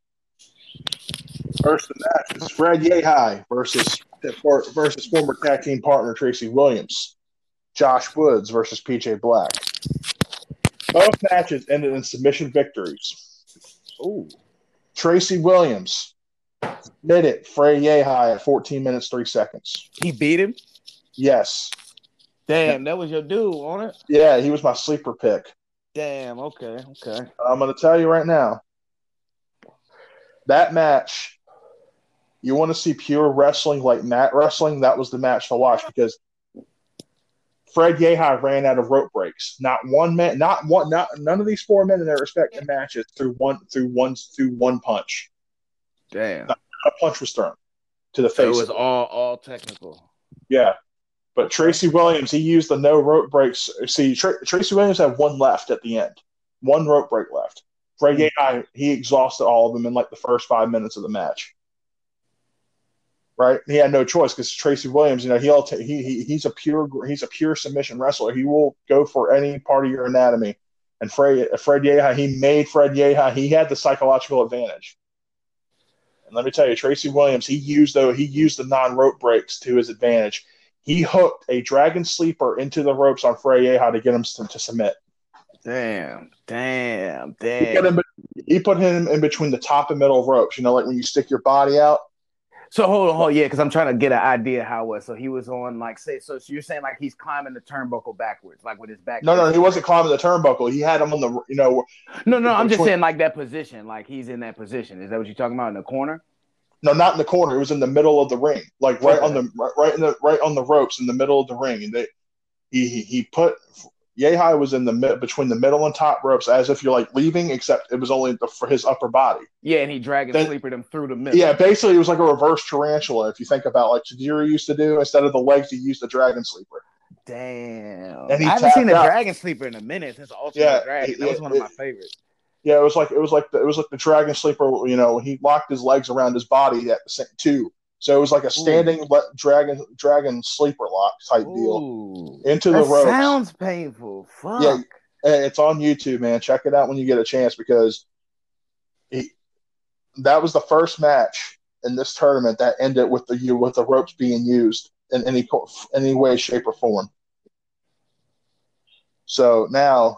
First the match is Fred Yehi versus versus former tag team partner Tracy Williams. Josh Woods versus P J Black. Both matches ended in submission victories. Ooh. Tracy Williams submitted Fred Yehi at fourteen minutes, three seconds. He beat him? Yes. Damn, that was your dude on it? Yeah, he was my sleeper pick. Damn, okay, okay. I'm going to tell you right now, that match, you want to see pure wrestling like mat wrestling, that was the match to watch because Fred Yehi ran out of rope breaks. Not one man, not one, not none of these four men in their respective matches through one through one through one punch. Damn, not a punch was thrown to the face. So it was all all technical. Yeah, but Tracy Williams, he used the no rope breaks. See, Tra- Tracy Williams had one left at the end, one rope break left. Fred mm-hmm. Yehi, he exhausted all of them in like the first five minutes of the match. Right, he had no choice because Tracy Williams, you know, he'll t- he he he's a pure he's a pure submission wrestler. He will go for any part of your anatomy. And Fred Fred Yehi, he made Fred Yehi. He had the psychological advantage. And let me tell you, Tracy Williams, he used though he used the non rope breaks to his advantage. He hooked a dragon sleeper into the ropes on Fred Yehi to get him to, to submit. Damn, damn, damn. He, him, he put him in between the top and middle ropes. You know, like when you stick your body out. So hold on, hold on, yeah, because I'm trying to get an idea how it was. So he was on like say, so, so you're saying like he's climbing the turnbuckle backwards, like with his back. No, no, he wasn't climbing the turnbuckle. He had him on the, you know. No, no, I'm just saying like that position, like he's in that position. Is that what you're talking about in the corner? No, not in the corner. It was in the middle of the ring, like right okay. on the right, right in the right on the ropes in the middle of the ring. And they, he he he put Yehi was in the mid between the middle and top ropes, as if you're like leaving, except it was only the, for his upper body. Yeah, and he dragged and sleepered him through the middle. Yeah, basically it was like a reverse tarantula. If you think about like Tajiri used to do, instead of the legs, he used the dragon sleeper. Damn, and he I haven't seen the out. dragon sleeper in a minute since Ultimate yeah, Dragon. It, that was one it, of my favorites. Yeah, it was like it was like the, it was like the dragon sleeper. You know, he locked his legs around his body at the same too. So it was like a standing le- dragon dragon sleeper lock type Ooh. deal into that the ropes. Sounds painful. Fuck. Yeah, it's on YouTube, man. Check it out when you get a chance because he, that was the first match in this tournament that ended with the with the ropes being used in any any way, shape, or form. So now,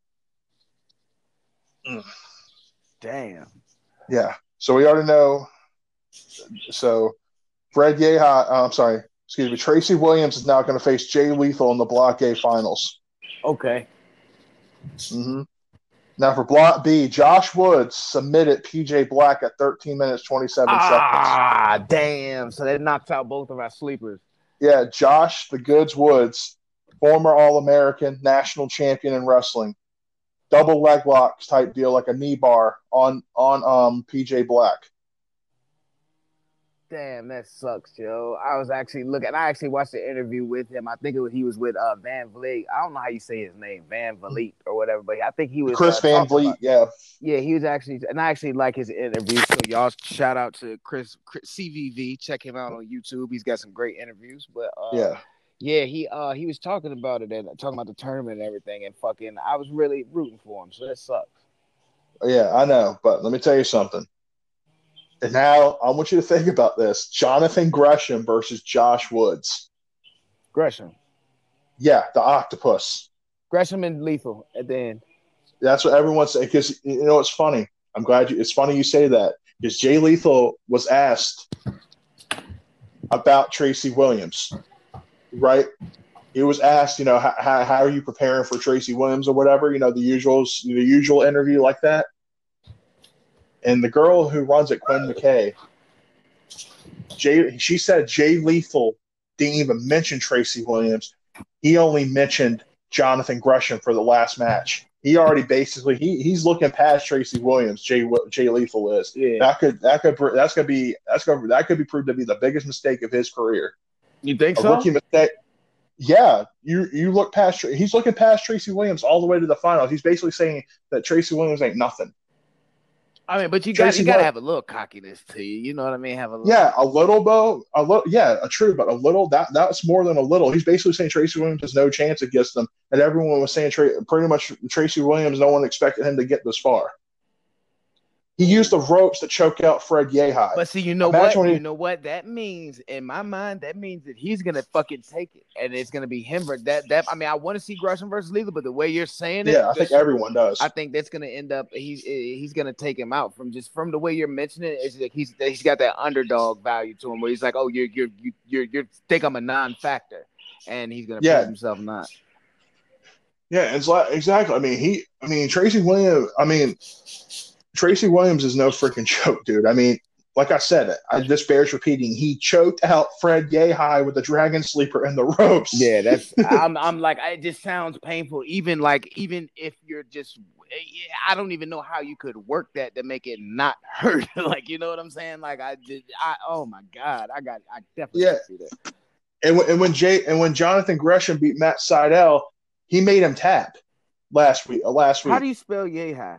damn. Yeah. So we already know. So Fred Yehi, uh, I'm sorry, excuse me, Tracy Williams is now going to face Jay Lethal in the Block A finals. Okay. Mm-hmm. Now for Block B, Josh Woods submitted P J Black at thirteen minutes, twenty-seven ah, seconds. Ah, damn. So that knocks out both of our sleepers. Yeah, Josh the Goods Woods, former All-American, national champion in wrestling. Double leg locks type deal, like a knee bar on, on um P J Black. Damn, that sucks, Joe. I was actually looking. I actually watched the interview with him. I think it was, he was with uh, Van Vliet. I don't know how you say his name, Van Vliet or whatever, but I think he was Chris uh, Van Vliet. About, yeah, yeah, he was actually, and I actually like his interview. So y'all shout out to Chris, Chris C V V. Check him out on YouTube. He's got some great interviews. But uh, yeah, yeah, he uh he was talking about it and talking about the tournament and everything, and fucking, I was really rooting for him. So that sucks. Yeah, I know, but let me tell you something. And now I want you to think about this. Jonathan Gresham versus Josh Woods. Gresham. Yeah, the octopus. Gresham and Lethal at the end. That's what everyone's saying. Because, you know, it's funny. I'm glad you – it's funny you say that. Because Jay Lethal was asked about Tracy Williams, right? he was asked, you know, how, how are you preparing for Tracy Williams or whatever, you know, the usual, the usual interview like that. And the girl who runs it, Quinn McKay, Jay, she said Jay Lethal didn't even mention Tracy Williams. He only mentioned Jonathan Gresham for the last match. He already basically he he's looking past Tracy Williams. Jay Jay Lethal is. Yeah. That could that could that's gonna be that's gonna that could be proved to be the biggest mistake of his career. You think A so? rookie mistake. Yeah, you you look past. He's looking past Tracy Williams all the way to the finals. He's basically saying that Tracy Williams ain't nothing. I mean, but you got Tracy you got to Wil- have a little cockiness to you. You know what I mean? Have a little. Yeah, a little though. A little, yeah, a true, but a little. That that's more than a little. He's basically saying Tracy Williams has no chance against them, and everyone was saying Tra- pretty much Tracy Williams. No one expected him to get this far. He used the ropes to choke out Fred Yehi. But see, you know Imagine what? when he- You know what that means in my mind. That means that he's gonna fucking take it, and it's gonna be him. ver- That that I mean, I want to see Gresham versus Lethal, but the way you're saying it, Yeah, I think just- everyone does. I think that's gonna end up. He's he's gonna take him out from just from the way you're mentioning it. It's like he's he's got that underdog value to him, where he's like, oh, you're you're you you're you think I'm a non-factor, and he's gonna Yeah. prove himself not. Yeah, it's like exactly. I mean, he. I mean, Tracy Williams. I mean, Tracy Williams is no freaking joke, dude. I mean, like I said, I, this bears repeating. He choked out Fred Yehi with the Dragon Sleeper and the ropes. Yeah, that's. I'm. I'm like. It just sounds painful. Even like, even if you're just. I don't even know how you could work that to make it not hurt. Like, you know what I'm saying? Like, I did. I. Oh my god, I got. I definitely Yeah. see that. And when, and when Jay and when Jonathan Gresham beat Matt Sydal, he made him tap last week. Uh, last week, How do you spell Yehi?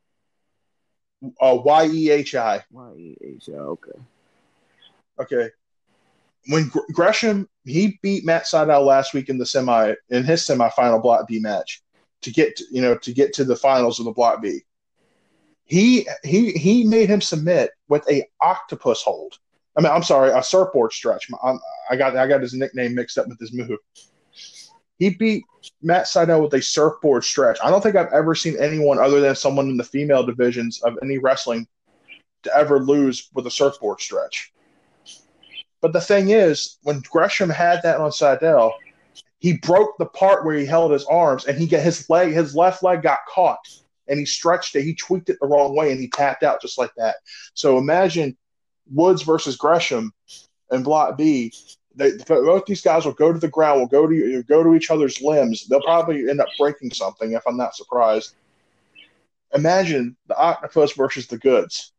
uh, Y E H I. Y E H I. Okay. Okay. When Gr- Gresham he beat Matt Sydal last week in the semi in his semifinal Block B match to get to, you know to get to the finals of the Block B. He he he made him submit with a octopus hold. I mean, I'm sorry, a surfboard stretch. I'm, I got I got his nickname mixed up with his move. He beat Matt Sydal with a surfboard stretch. I don't think I've ever seen anyone other than someone in the female divisions of any wrestling to ever lose with a surfboard stretch. But the thing is, when Gresham had that on Sydal, he broke the part where he held his arms, and he got his leg, his left leg got caught, and he stretched it. He tweaked it the wrong way, and he tapped out just like that. So imagine Woods versus Gresham in Block B. They, both these guys will go to the ground, will go to go to each other's limbs. They'll probably end up breaking something, if I'm not surprised. Imagine the octopus versus the goods.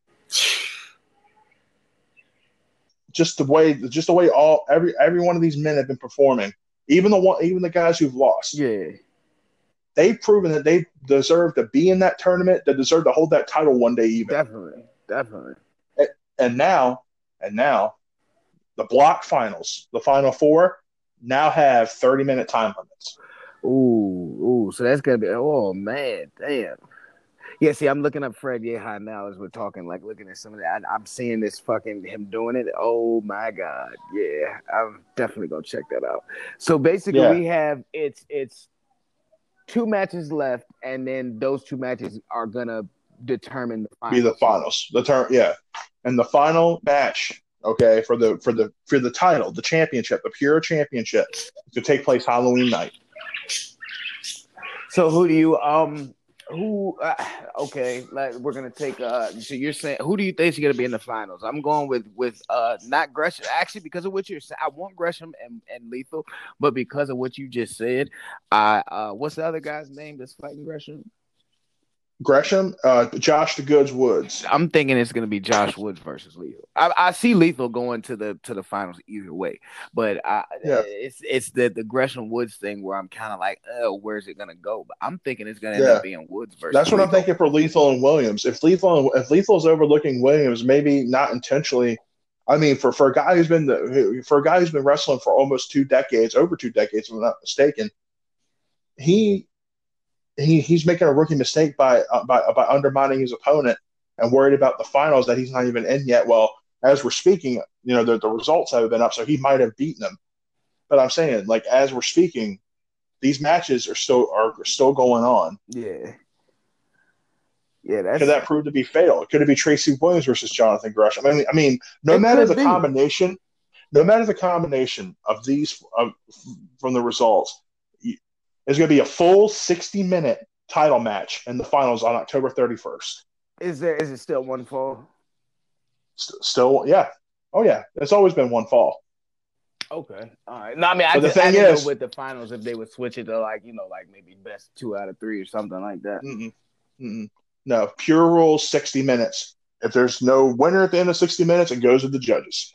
Just the way, just the way all every every one of these men have been performing. Even the one, even the guys who've lost. Yeah. They've proven that they deserve to be in that tournament. They deserve to hold that title one day, even. Definitely. Definitely. And now, and now, the block finals, the final four, now have thirty minute time limits. Ooh, ooh. So that's gonna be. Oh man, damn. Yeah, see, I'm looking up Fred Yehi now as we're talking, like looking at some of that. I, I'm seeing this fucking him doing it. Oh my god, yeah, I'm definitely gonna check that out. So basically, Yeah. we have it's it's two matches left, and then those two matches are gonna determine the final. Be the finals. The turn, yeah, and the final match, okay, for the for the for the title, the championship, the pure championship, to take place Halloween night. So who do you um who uh, okay, like we're gonna take uh so you're saying who do you think is gonna be in the finals? I'm going with with uh not Gresham actually because of what you're saying. I want Gresham and, and Lethal, but because of what you just said, I uh what's the other guy's name that's fighting Gresham? Gresham, uh, Josh the Goods Woods. I'm thinking it's gonna be Josh Woods versus Lethal. I, I see Lethal going to the to the finals either way, but I, Yeah. it's it's the the Gresham Woods thing where I'm kind of like, oh, where's it gonna go? But I'm thinking it's gonna end Yeah. up being Woods versus. That's what I'm Lethal. thinking for Lethal and Williams. If Lethal if Lethal's overlooking Williams, maybe not intentionally. I mean, for, for a guy who's been the, for a guy who's been wrestling for almost two decades, over two decades, if I'm not mistaken, he he he's making a rookie mistake by uh, by by undermining his opponent and worried about the finals that he's not even in yet. Well, as we're speaking, you know the, the results haven't been up, so he might have beaten them. But I'm saying, like as we're speaking, these matches are still are still going on. Yeah. Yeah, that's Could that prove to be fatal? Could it be Tracy Williams versus Jonathan Gresham? I mean, I mean, no It matter could the be. combination, no matter the combination of these of, from the results, there's going to be a full sixty minute title match in the finals on October thirty-first. Is there? Is it still one fall? St- still, yeah. Oh, yeah. It's always been one fall. Okay. All right. No, I mean, I, But the just, I thing didn't is- know with the finals if they would switch it to like, you know, like maybe best two out of three or something like that. Mm-mm. Mm-mm. No, pure rules, sixty minutes. If there's no winner at the end of sixty minutes, it goes to the judges.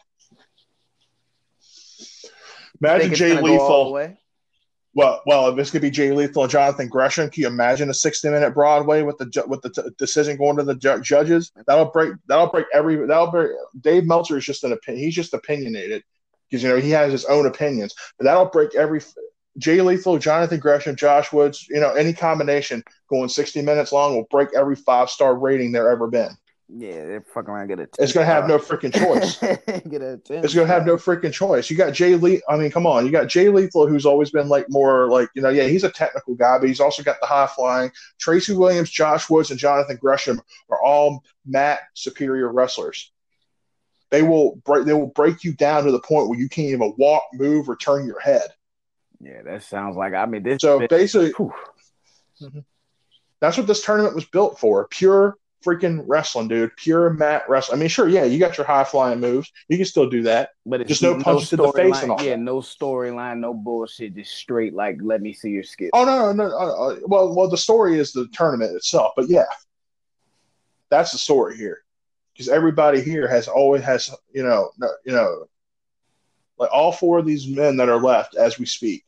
Imagine Think it's Jay gonna go all the Lethal. way? Well, well, if this could be Jay Lethal and Jonathan Gresham, can you imagine a sixty-minute Broadway with the ju- with the t- decision going to the ju- judges? That'll break. That'll break every. That'll break. Dave Meltzer is just an opinion. He's just opinionated because you know he has his own opinions. But that'll break every. Jay Lethal, Jonathan Gresham, Josh Woods. You know, any combination going sixty minutes long will break every five star rating there ever been. Yeah, they're fucking around. Get a. It's gonna have no freaking choice. Get a. It's going to have no freaking choice. You got Jay Le- I mean, come on. You got Jay Lethal, who's always been like more like, you know, yeah, he's a technical guy, but he's also got the high flying. Tracy Williams, Josh Woods, and Jonathan Gresham are all mat superior wrestlers. They will break. They will break you down to the point where you can't even walk, move, or turn your head. Yeah, that sounds like. I mean, this. So basically, Whew. that's what this tournament was built for. Pure freaking wrestling, dude. Pure mat wrestling. I mean, sure, yeah, you got your high flying moves. You can still do that. But it's Just no punches to the face storyline- and all Yeah, that. no storyline, no bullshit. Just straight like, let me see your skills. Oh no, no, no. Uh, uh, well, well, the story is the tournament itself, but yeah, that's the story here. Because everybody here has always has, you know, no, you know, like all four of these men that are left as we speak.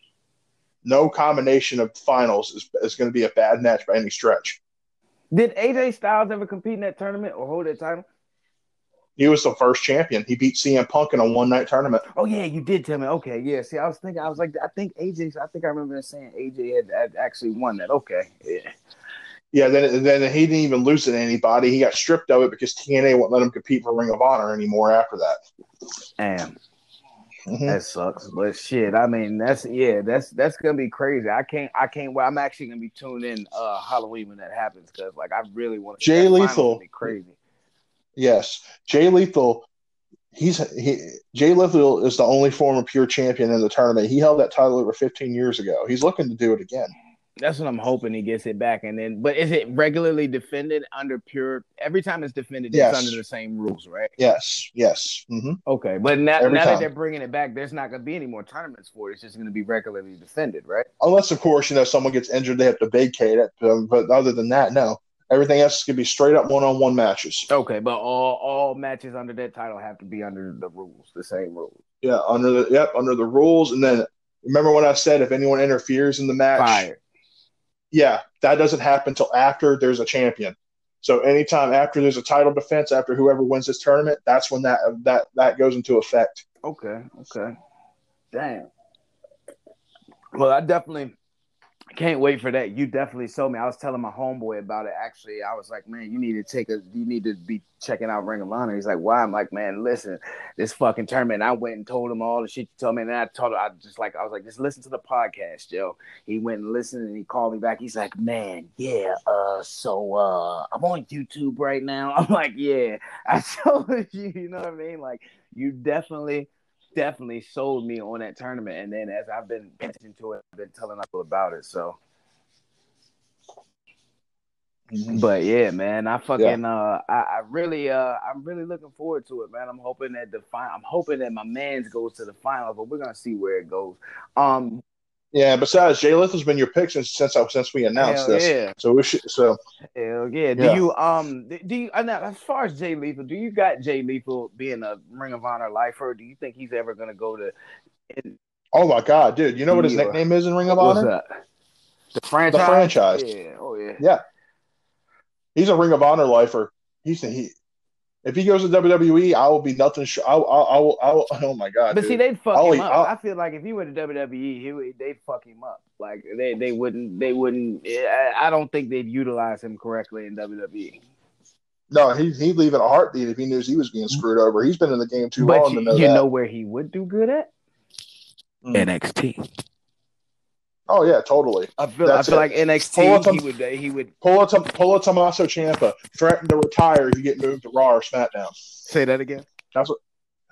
No combination of finals is is going to be a bad match by any stretch. Did A J Styles ever compete in that tournament or hold that title? He was the first champion. He beat C M Punk in a one night tournament. Oh yeah, you did tell me. Okay, yeah. See, I was thinking, I was like, I think A J. I think I remember saying A J had, had actually won that. Okay, yeah. Yeah, then then he didn't even lose it to anybody. He got stripped of it because T N A won't let him compete for Ring of Honor anymore after that. Damn, Mhm. that sucks. But shit, I mean, that's yeah, that's that's gonna be crazy. I can't, I can't. Well, I'm actually gonna be tuned in uh Halloween when that happens because like I really want to. Jay Lethal. Be crazy. Yes, Jay Lethal. He's he. Jay Lethal is the only former pure champion in the tournament. He held that title over fifteen years ago. He's looking to do it again. That's what I'm hoping he gets it back. And then, but is it regularly defended under pure? Every time it's defended, Yes. it's under the same rules, right? Yes, yes. Mm-hmm. Okay, but now, Every now time. that they're bringing it back, there's not going to be any more tournaments for it. It's just going to be regularly defended, right? Unless, of course, you know someone gets injured, they have to vacate it. Um, but other than that, no. Everything else is going to be straight up one-on-one matches. Okay, but all all matches under that title have to be under the rules, the same rules. Yeah, under the yep, under the rules. And then remember what I said: if anyone interferes in the match, Fire. yeah, that doesn't happen until after there's a champion. So anytime after there's a title defense, after whoever wins this tournament, that's when that that that goes into effect. Okay, okay. Damn. Well, I definitely can't wait for that. You definitely sold me. I was telling my homeboy about it. Actually, I was like, man, you need to take a, you need to be checking out Ring of Honor. He's like, why? I'm like, man, listen, this fucking tournament. I went and told him all the shit you told me, and then I told him, I just like, I was like, just listen to the podcast, Joe. He went and listened, and he called me back. He's like, man, yeah, uh, so uh, I'm on YouTube right now. I'm like, yeah, I told you, you know what I mean? Like, you definitely. Definitely sold me on that tournament, and then as I've been paying attention to it, I've been telling people about it. So, Mm-hmm. but yeah, man, I fucking yeah. uh, I, I really uh, I'm really looking forward to it, man. I'm hoping that the final, I'm hoping that my man's goes to the final, but we're gonna see where it goes. Um, yeah. Besides, Jay Lethal's been your pick since since, since we announced this. Yeah. So we should. So hell yeah. Do yeah. you um do you now, as far as Jay Lethal, do you got Jay Lethal being a Ring of Honor lifer? Do you think he's ever gonna go to? In, oh my god, dude! You know what his yeah. nickname is in Ring of What's Honor? that? The franchise. The franchise. Yeah. Oh yeah. Yeah. He's a Ring of Honor lifer. He's he. If he goes to W W E, I will be nothing. Sh- I, I, I, will, I will. Oh my god! But dude. see, they'd fuck I'll, him up. I'll, I feel like if he went to W W E, he would, they'd fuck him up. Like they, they wouldn't. They wouldn't. I don't think they'd utilize him correctly in W W E. No, he he'd leave in a heartbeat if he knew he was being screwed over. He's been in the game too but long you, to know you that. know where he would do good at? Mm. N X T. Oh yeah, totally. I feel. That's I feel it. like N X T. Pull He would. He would. Pull a pull a Tommaso Ciampa. Threaten to retire if you get moved to Raw or SmackDown. Say that again. That's what.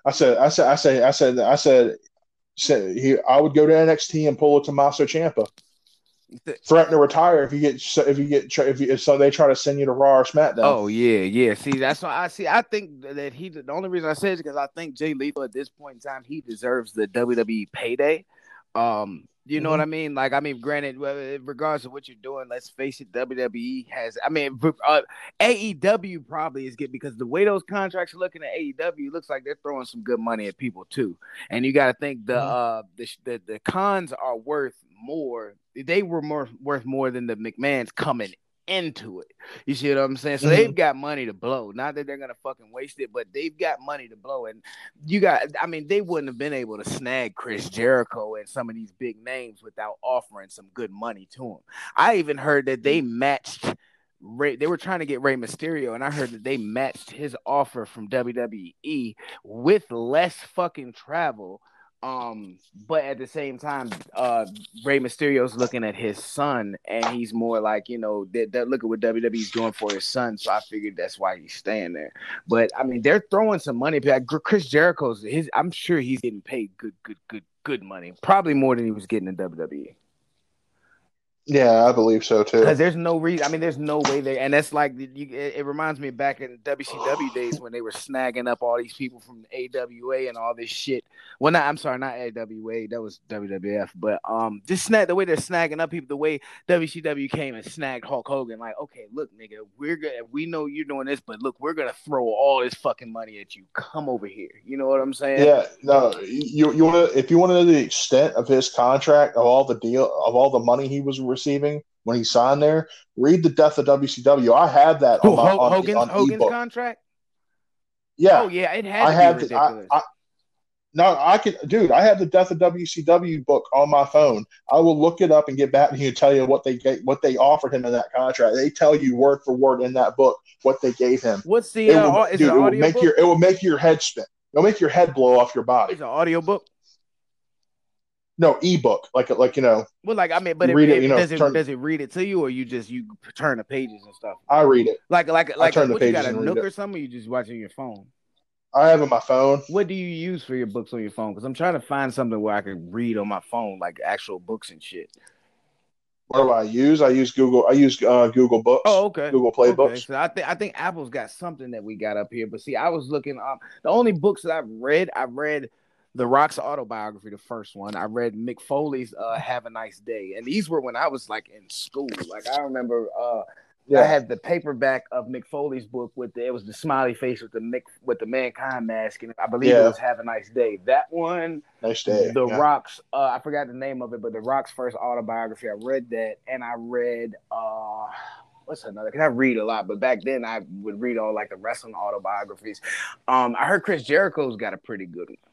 I said, I said, I said, I said, I said, said he, I would go to N X T and pull a Tommaso Ciampa. Threaten to retire if you get if you get if you if so they try to send you to Raw or SmackDown. Oh yeah, yeah. See, that's why I see. I think that he. The only reason I say it is because I think Jay Lethal at this point in time he deserves the W W E payday. Um, you know Mhm. what I mean? Like, I mean, granted, regardless of what you're doing, let's face it, W W E has. I mean, uh, A E W probably is good because the way those contracts are looking at A E W, looks like they're throwing some good money at people too. And you got to think the Mhm. uh the, the the cons are worth more. They were more worth more than the McMahons coming into it. You see what I'm saying? So Mhm. they've got money to blow. Not that they're gonna fucking waste it, but they've got money to blow. And you got, I mean, they wouldn't have been able to snag Chris Jericho and some of these big names without offering some good money to him. I even heard that they matched Ray, they were trying to get Rey Mysterio, and I heard that they matched his offer from W W E with less fucking travel. Um, but at the same time, uh, Rey Mysterio's looking at his son, and he's more like, you know, that they, look at what W W E's doing for his son. So I figured that's why he's staying there. But I mean, they're throwing some money. Like Chris Jericho's, his, I'm sure he's getting paid good, good, good, good money. Probably more than he was getting in W W E. Yeah, I believe so too. Because there's no reason. I mean, there's no way they. And that's like you, it, it reminds me back in W C W days when they were snagging up all these people from A W A and all this shit. Well, not I'm sorry, not A W A. That was W W F. But um, just snag the way they're snagging up people. The way W C W came and snagged Hulk Hogan. Like, okay, look, nigga, we're gonna. We know you're doing this, but look, we're gonna throw all this fucking money at you. Come over here. You know what I'm saying? Yeah, no, you you want to if you want to know the extent of his contract, of all the deal, of all the money he was receiving when he signed there, read the Death of W C W. I have that on Who, my H- on, Hogan's on Hogan's ebook. contract? Yeah, Oh yeah, it had I to be have the, I, ridiculous. I no, I can, dude. I have the Death of W C W book on my phone. I will look it up and get back to you and tell you what they get, what they offered him in that contract. They tell you word for word in that book what they gave him. What's the It uh, will, is dude. it It will audio make book? your it will make your head spin. It'll make your head blow off your body. It's an audio book. No, ebook, like like you know. Well, like I mean, but you it, read it, it- you know, does it turn- does it read it to you, or you just you turn the pages and stuff? I read it. Like like like turn a, the what you got pages a and read Nook it. or something? Or you just watching your phone? I have it on my phone. What do you use for your books on your phone? Because I'm trying to find something where I can read on my phone, like actual books and shit. What do I use? I use Google. I use uh, Google Books. Oh, okay. Google Play okay. Books. So I think I think Apple's got something that we got up here. But see, I was looking up the only books that I've read. I've read The Rock's autobiography, the first one. I read Mick Foley's uh, Have a Nice Day, and these were when I was like in school. Like I remember. Uh, Yeah. I had the paperback of Mick Foley's book with the, it was the smiley face with the Mick with the mankind mask, and I believe Yeah. it was Have a Nice Day. That one, Nice day. The yeah. Rock's, uh, I forgot the name of it, but The Rock's first autobiography. I read that, and I read uh, what's another? Because I read a lot, but back then I would read all like the wrestling autobiographies. Um, I heard Chris Jericho's got a pretty good one.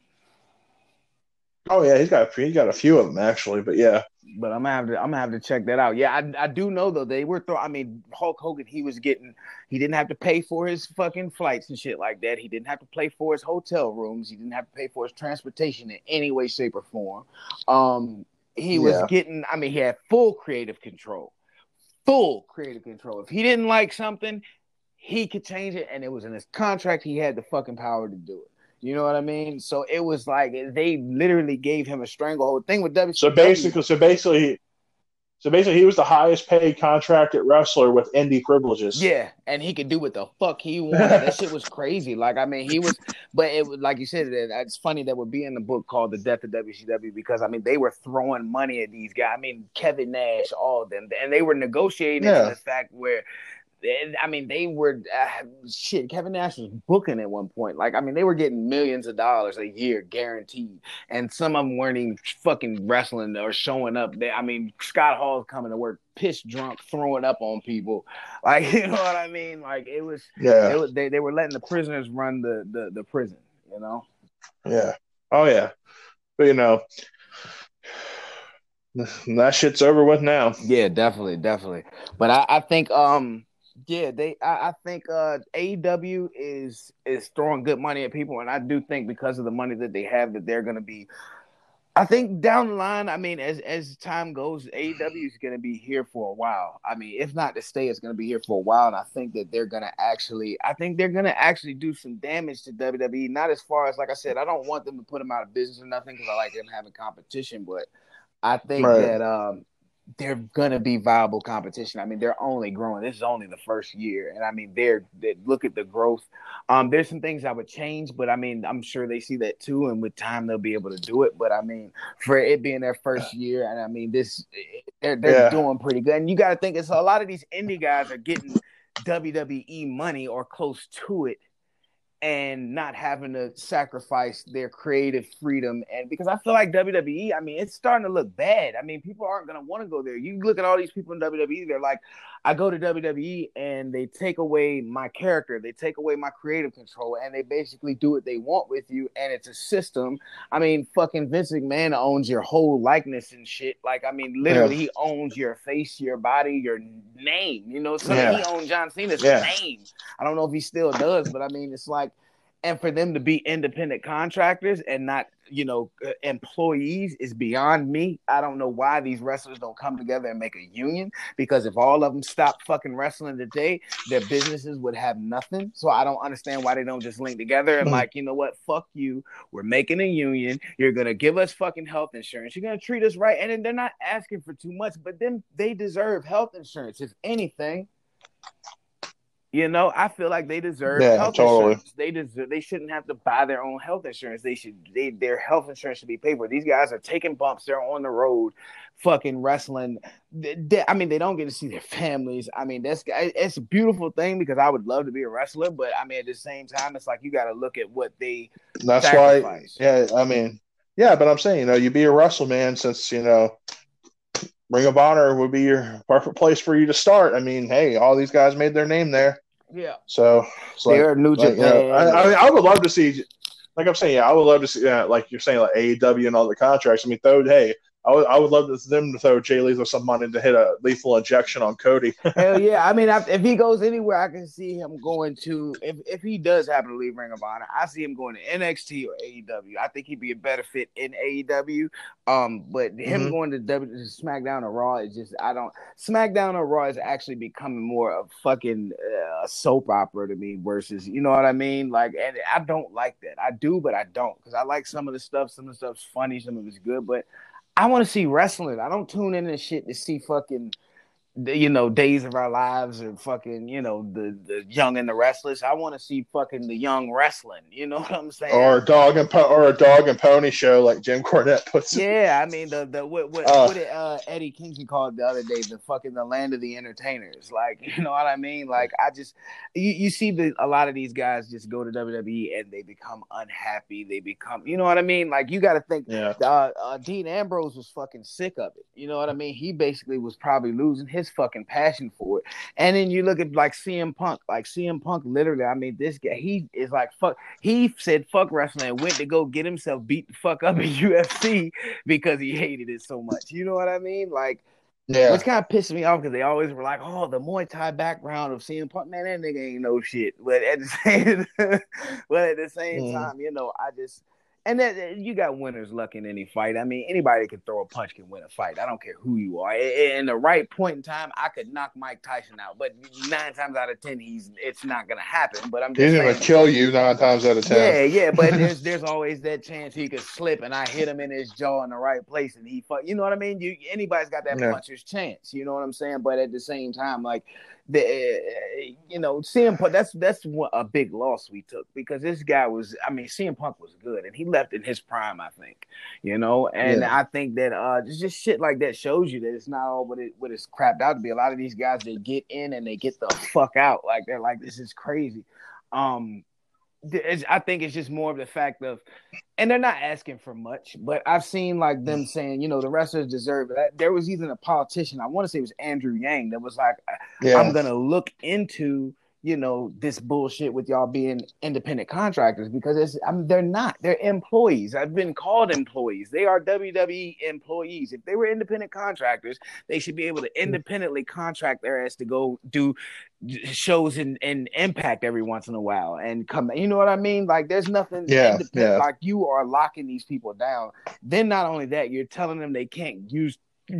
Oh yeah, he's got he got a few of them actually, but yeah. But I'm gonna have to I'm gonna have to check that out. Yeah, I, I do know though they were throw. I mean, Hulk Hogan, he was getting he didn't have to pay for his fucking flights and shit like that. He didn't have to pay for his hotel rooms. He didn't have to pay for his transportation in any way, shape, or form. Um, he was Yeah. getting. I mean, he had full creative control. Full creative control. If he didn't like something, he could change it, and it was in his contract. He had the fucking power to do it. You know what I mean? So it was like they literally gave him a stranglehold. Thing with W C W. So basically, so basically, so basically, he was the highest paid contracted wrestler with indie privileges. Yeah, and he could do what the fuck he wanted. That shit was crazy. Like I mean, he was, but it was like you said. It's funny that would be in the book called "The Death of W C W" because I mean they were throwing money at these guys. I mean Kevin Nash, all of them, and they were negotiating Yeah. to the fact where. I mean, they were uh, shit. Kevin Nash was booking at one point. Like, I mean, they were getting millions of dollars a year guaranteed, and some of them weren't even fucking wrestling or showing up. They, I mean, Scott Hall's coming to work pissed drunk, throwing up on people. Like, you know what I mean? Like, it was. Yeah. It was, they they were letting the prisoners run the the the prison. You know. Yeah. Oh yeah. But you know, that shit's over with now. Yeah, definitely, definitely. But I, I think um. Yeah, they. I, I think uh, A E W is is throwing good money at people, and I do think because of the money that they have, that they're going to be I think down the line, I mean, as as time goes, A E W is going to be here for a while. I mean, if not to stay, it's going to be here for a while. And I think that they're going to actually, I think they're going to actually do some damage to W W E. Not as far as, like I said, I don't want them to put them out of business or nothing because I like them having competition. But I think Right. that um, they're going to be viable competition. I mean, they're only growing. This is only the first year. And I mean, they're, they look at the growth. Um, there's some things I would change, but I mean, I'm sure they see that too. And with time, they'll be able to do it. But I mean, for it being their first year, and I mean, this, they're, they're Yeah. doing pretty good. And you got to think it's a lot of these indie guys are getting W W E money or close to it, and not having to sacrifice their creative freedom. And because I feel like W W E, I mean, it's starting to look bad. I mean, people aren't going to want to go there. You look at all these people in W W E, they're like, I go to W W E and they take away my character. They take away my creative control and they basically do what they want with you. And it's a system. I mean, fucking Vince McMahon owns your whole likeness and shit. Like, I mean, literally, yeah. he owns your face, your body, your name. You know, so yeah. he owned John Cena's yeah. name. I don't know if he still does, but I mean, it's like, and for them to be independent contractors and not, you know, employees is beyond me. I don't know why these wrestlers don't come together and make a union, because if all of them stopped fucking wrestling today, their businesses would have nothing. So I don't understand why they don't just link together and like, you know what, fuck you. We're making a union. You're going to give us fucking health insurance. You're going to treat us right. And then they're not asking for too much, but then they deserve health insurance, if anything. You know, I feel like they deserve yeah, health totally. insurance. They deserve. They shouldn't have to buy their own health insurance. They should. They, their health insurance should be paid for. These guys are taking bumps. They're on the road, fucking wrestling. They, they, I mean, they don't get to see their families. I mean, that's it's a beautiful thing because I would love to be a wrestler, but I mean, at the same time, it's like you got to look at what they. That's sacrifice. why. Yeah, I mean, yeah, but I'm saying, you know, you be a wrestler, man, since you know. Ring of Honor would be your perfect place for you to start. I mean, hey, all these guys made their name there. Yeah. So it's like, they're New Japan. Like, you know, I, I mean, I would love to see, like I'm saying, yeah, I would love to see, yeah, like you're saying, like A E W and all the contracts. I mean, throw, hey, I would, I would love to, them to throw Jay Lethal some money to hit a lethal injection on Cody. Hell yeah. I mean, if he goes anywhere, I can see him going to, if, if he does happen to leave Ring of Honor, I see him going to N X T or A E W. I think he'd be a better fit in A E W. Um, but him mm-hmm. going to, w, to SmackDown or Raw is just, I don't, SmackDown or Raw is actually becoming more of fucking uh, soap opera to me versus, you know what I mean? Like, and I don't like that. I do, but I don't, because I like some of the stuff. Some of the stuff's funny, some of it's good, but I want to see wrestling. I don't tune in and shit to see fucking, you know, Days of Our Lives or fucking, you know, the, the Young and the Restless. I want to see fucking the young wrestling. You know what I'm saying? Or a dog and po- or a dog and pony show like Jim Cornette puts it. Yeah, I mean the the what what, uh, what did uh, Eddie Kingston called the other day, the fucking the land of the entertainers. Like, you know what I mean? Like, I just you, you see the a lot of these guys just go to W W E and they become unhappy. They become, you know what I mean? Like, you got to think. Yeah. Uh, uh, Dean Ambrose was fucking sick of it. You know what I mean? He basically was probably losing his fucking passion for it. And then you look at like C M Punk, like C M Punk literally, I mean, this guy, he is like fuck, he said fuck wrestling and went to go get himself beat the fuck up in U F C because he hated it so much. You know what I mean? Like, yeah, which kind of pissed me off because they always were like, oh, the Muay Thai background of C M Punk, man, that nigga ain't no shit. But at the same, but at the same mm. time, you know, I just. And then you got winner's luck in any fight. I mean, anybody that can throw a punch can win a fight. I don't care who you are. In the right point in time, I could knock Mike Tyson out. But nine times out of ten, he's it's not gonna happen. But I'm just he's saying, gonna kill you nine times out of ten. Yeah, yeah. But there's there's always that chance he could slip, and I hit him in his jaw in the right place, and he fuck. You know what I mean? You anybody's got that yeah. puncher's chance. You know what I'm saying? But at the same time, like. The uh, you know C M Punk, that's that's what a big loss we took because this guy was I mean C M Punk was good and he left in his prime I think you know and yeah. I think that uh just shit like that shows you that it's not all what it what it's crapped out to be. A lot of these guys they get in and they get the fuck out like they're like this is crazy. Um, I think it's just more of the fact of, and they're not asking for much, but I've seen like them saying, you know, the wrestlers deserve it. There was even a politician, I want to say it was Andrew Yang, that was like, yeah. I'm going to look into you know, this bullshit with y'all being independent contractors, because it's, I mean, they're not. They're employees. I've been called employees. They are W W E employees. If they were independent contractors, they should be able to independently contract their ass to go do shows and, and Impact every once in a while and come. You know what I mean? Like, there's nothing Yeah, independent. yeah. Like, you are locking these people down. Then not only that, you're telling them they can't use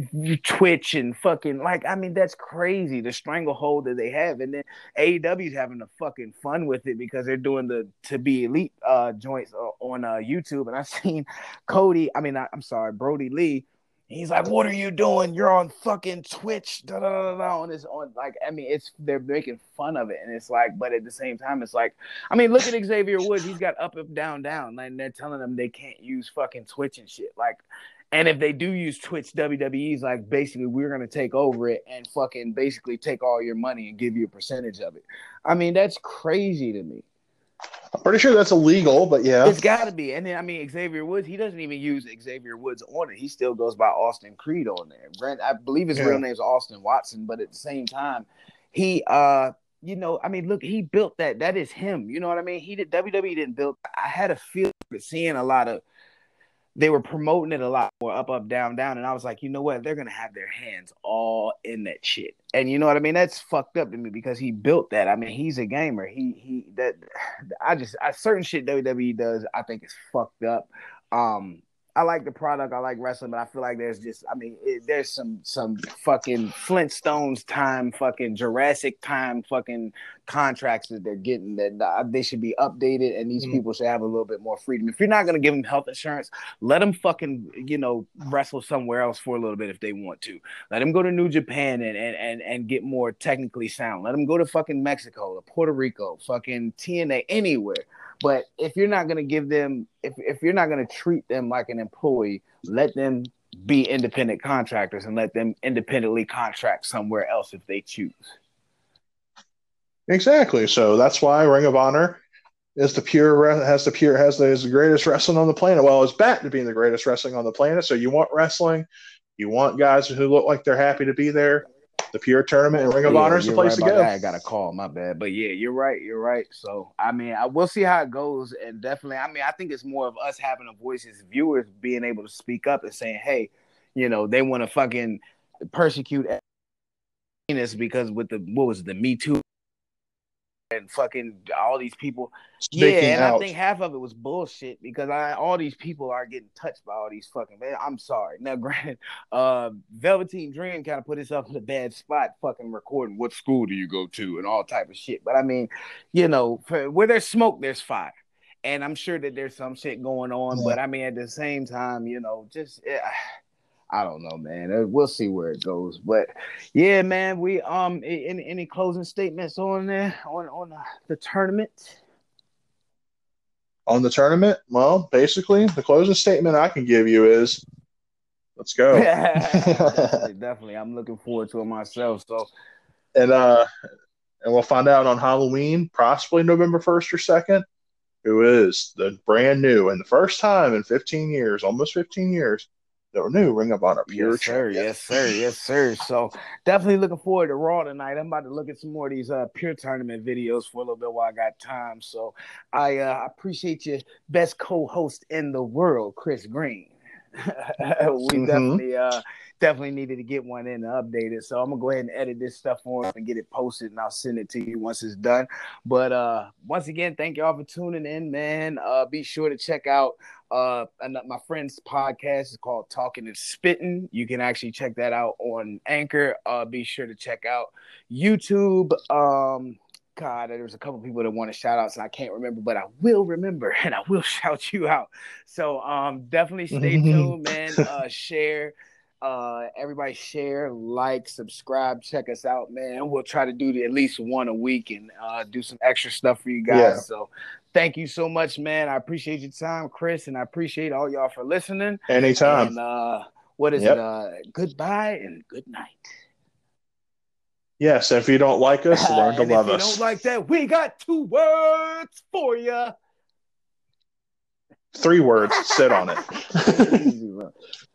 Twitch and fucking, like, I mean, that's crazy, the stranglehold that they have. And then A E W's having the fucking fun with it because they're doing the To Be Elite uh joints on uh YouTube. And I've seen Cody, I mean I, I'm sorry, Brody Lee, he's like, what are you doing? You're on fucking Twitch, da, da, da, da, on this, on, like, I mean, it's, they're making fun of it. And it's like, but at the same time, it's like, I mean, look at Xavier Woods. He's got up, up, down, down, and they're telling them they can't use fucking Twitch and shit. Like, and if they do use Twitch, W W E's like, basically, we're going to take over it and fucking basically take all your money and give you a percentage of it. I mean, that's crazy to me. I'm pretty sure that's illegal, but yeah. It's got to be. And then, I mean, Xavier Woods, he doesn't even use Xavier Woods on it. He still goes by Austin Creed on there. Grant, I believe his Yeah. real name is Austin Watson, but at the same time, he, uh, you know, I mean, look, he built that. That is him. You know what I mean? He did. W W E didn't build. I had a feeling seeing a lot of, they were promoting it a lot more, up, up, down, down. And I was like, you know what? They're going to have their hands all in that shit. And you know what I mean? That's fucked up to me because he built that. I mean, he's a gamer. He, he, that, I just, I, certain shit W W E does, I think is fucked up. Um, I like the product. I like wrestling, but I feel like there's just, I mean, it, there's some, some fucking Flintstones time, fucking Jurassic time, fucking contracts that they're getting that uh, they should be updated, and these mm. people should have a little bit more freedom. If you're not going to give them health insurance, let them fucking, you know, wrestle somewhere else for a little bit if they want to. Let them go to New Japan and, and, and, and get more technically sound. Let them go to fucking Mexico, to Puerto Rico, fucking T N A, anywhere. But if you're not going to give them, if, if you're not going to treat them like an employee, let them be independent contractors and let them independently contract somewhere else if they choose. Exactly. So that's why Ring of Honor is the pure, has the pure, has the, is the greatest wrestling on the planet. Well, it's back to being the greatest wrestling on the planet. So you want wrestling, you want guys who look like they're happy to be there. The Pure Tournament and Ring of yeah, Honor is the place right to go. That. I got a call, my bad. But yeah, you're right. You're right. So, I mean, I will see how it goes. And definitely, I mean, I think it's more of us having a voice as viewers being able to speak up and saying, hey, you know, they want to fucking persecute us because with the, what was it, the Me Too and fucking all these people. Speaking yeah, and out. I think half of it was bullshit because I all these people are getting touched by all these fucking, man. I'm sorry. Now, granted, uh, Velveteen Dream kind of put himself in a bad spot fucking recording what school do you go to and all type of shit. But I mean, you know, for, where there's smoke, there's fire. And I'm sure that there's some shit going on. Yeah. But I mean, at the same time, you know, just... Yeah, I don't know, man. We'll see where it goes, but yeah, man. We um, any any closing statements on there on on the, the tournament? On the tournament, well, basically, the closing statement I can give you is, "Let's go." definitely, definitely. I'm looking forward to it myself. So, and uh, and we'll find out on Halloween, possibly November first or second, who is the brand new and the first time in fifteen years, almost fifteen years. The new Ring of Honor Pure yes, sir, champion. Yes, sir. Yes, sir. So definitely looking forward to Raw tonight. I'm about to look at some more of these uh, Pure Tournament videos for a little bit while I got time. So I uh, appreciate you, best co-host in the world, Chris Green. we mm-hmm. definitely uh, definitely needed to get one in and update it. So I'm gonna go ahead and edit this stuff for us and get it posted, and I'll send it to you once it's done. But uh, once again, thank y'all for tuning in, man. Uh, be sure to check out uh, my friend's podcast is called Talking and Spitting. You can actually check that out on Anchor. Uh, be sure to check out YouTube. Um, God, there's a couple people that want to shout out, so I can't remember, but I will remember and I will shout you out. So um, definitely stay tuned, man. Uh, share. Uh, everybody share, like, subscribe, check us out, man. We'll try to do at least one a week and uh, do some extra stuff for you guys. Yeah. So thank you so much, man. I appreciate your time, Chris, and I appreciate all y'all for listening. Anytime. And uh, what is yep. it? Uh, goodbye and good night. Yes, if you don't like us, learn to love us. If you don't like that, we got two words for you. Three words. Sit on it. Easy, bro.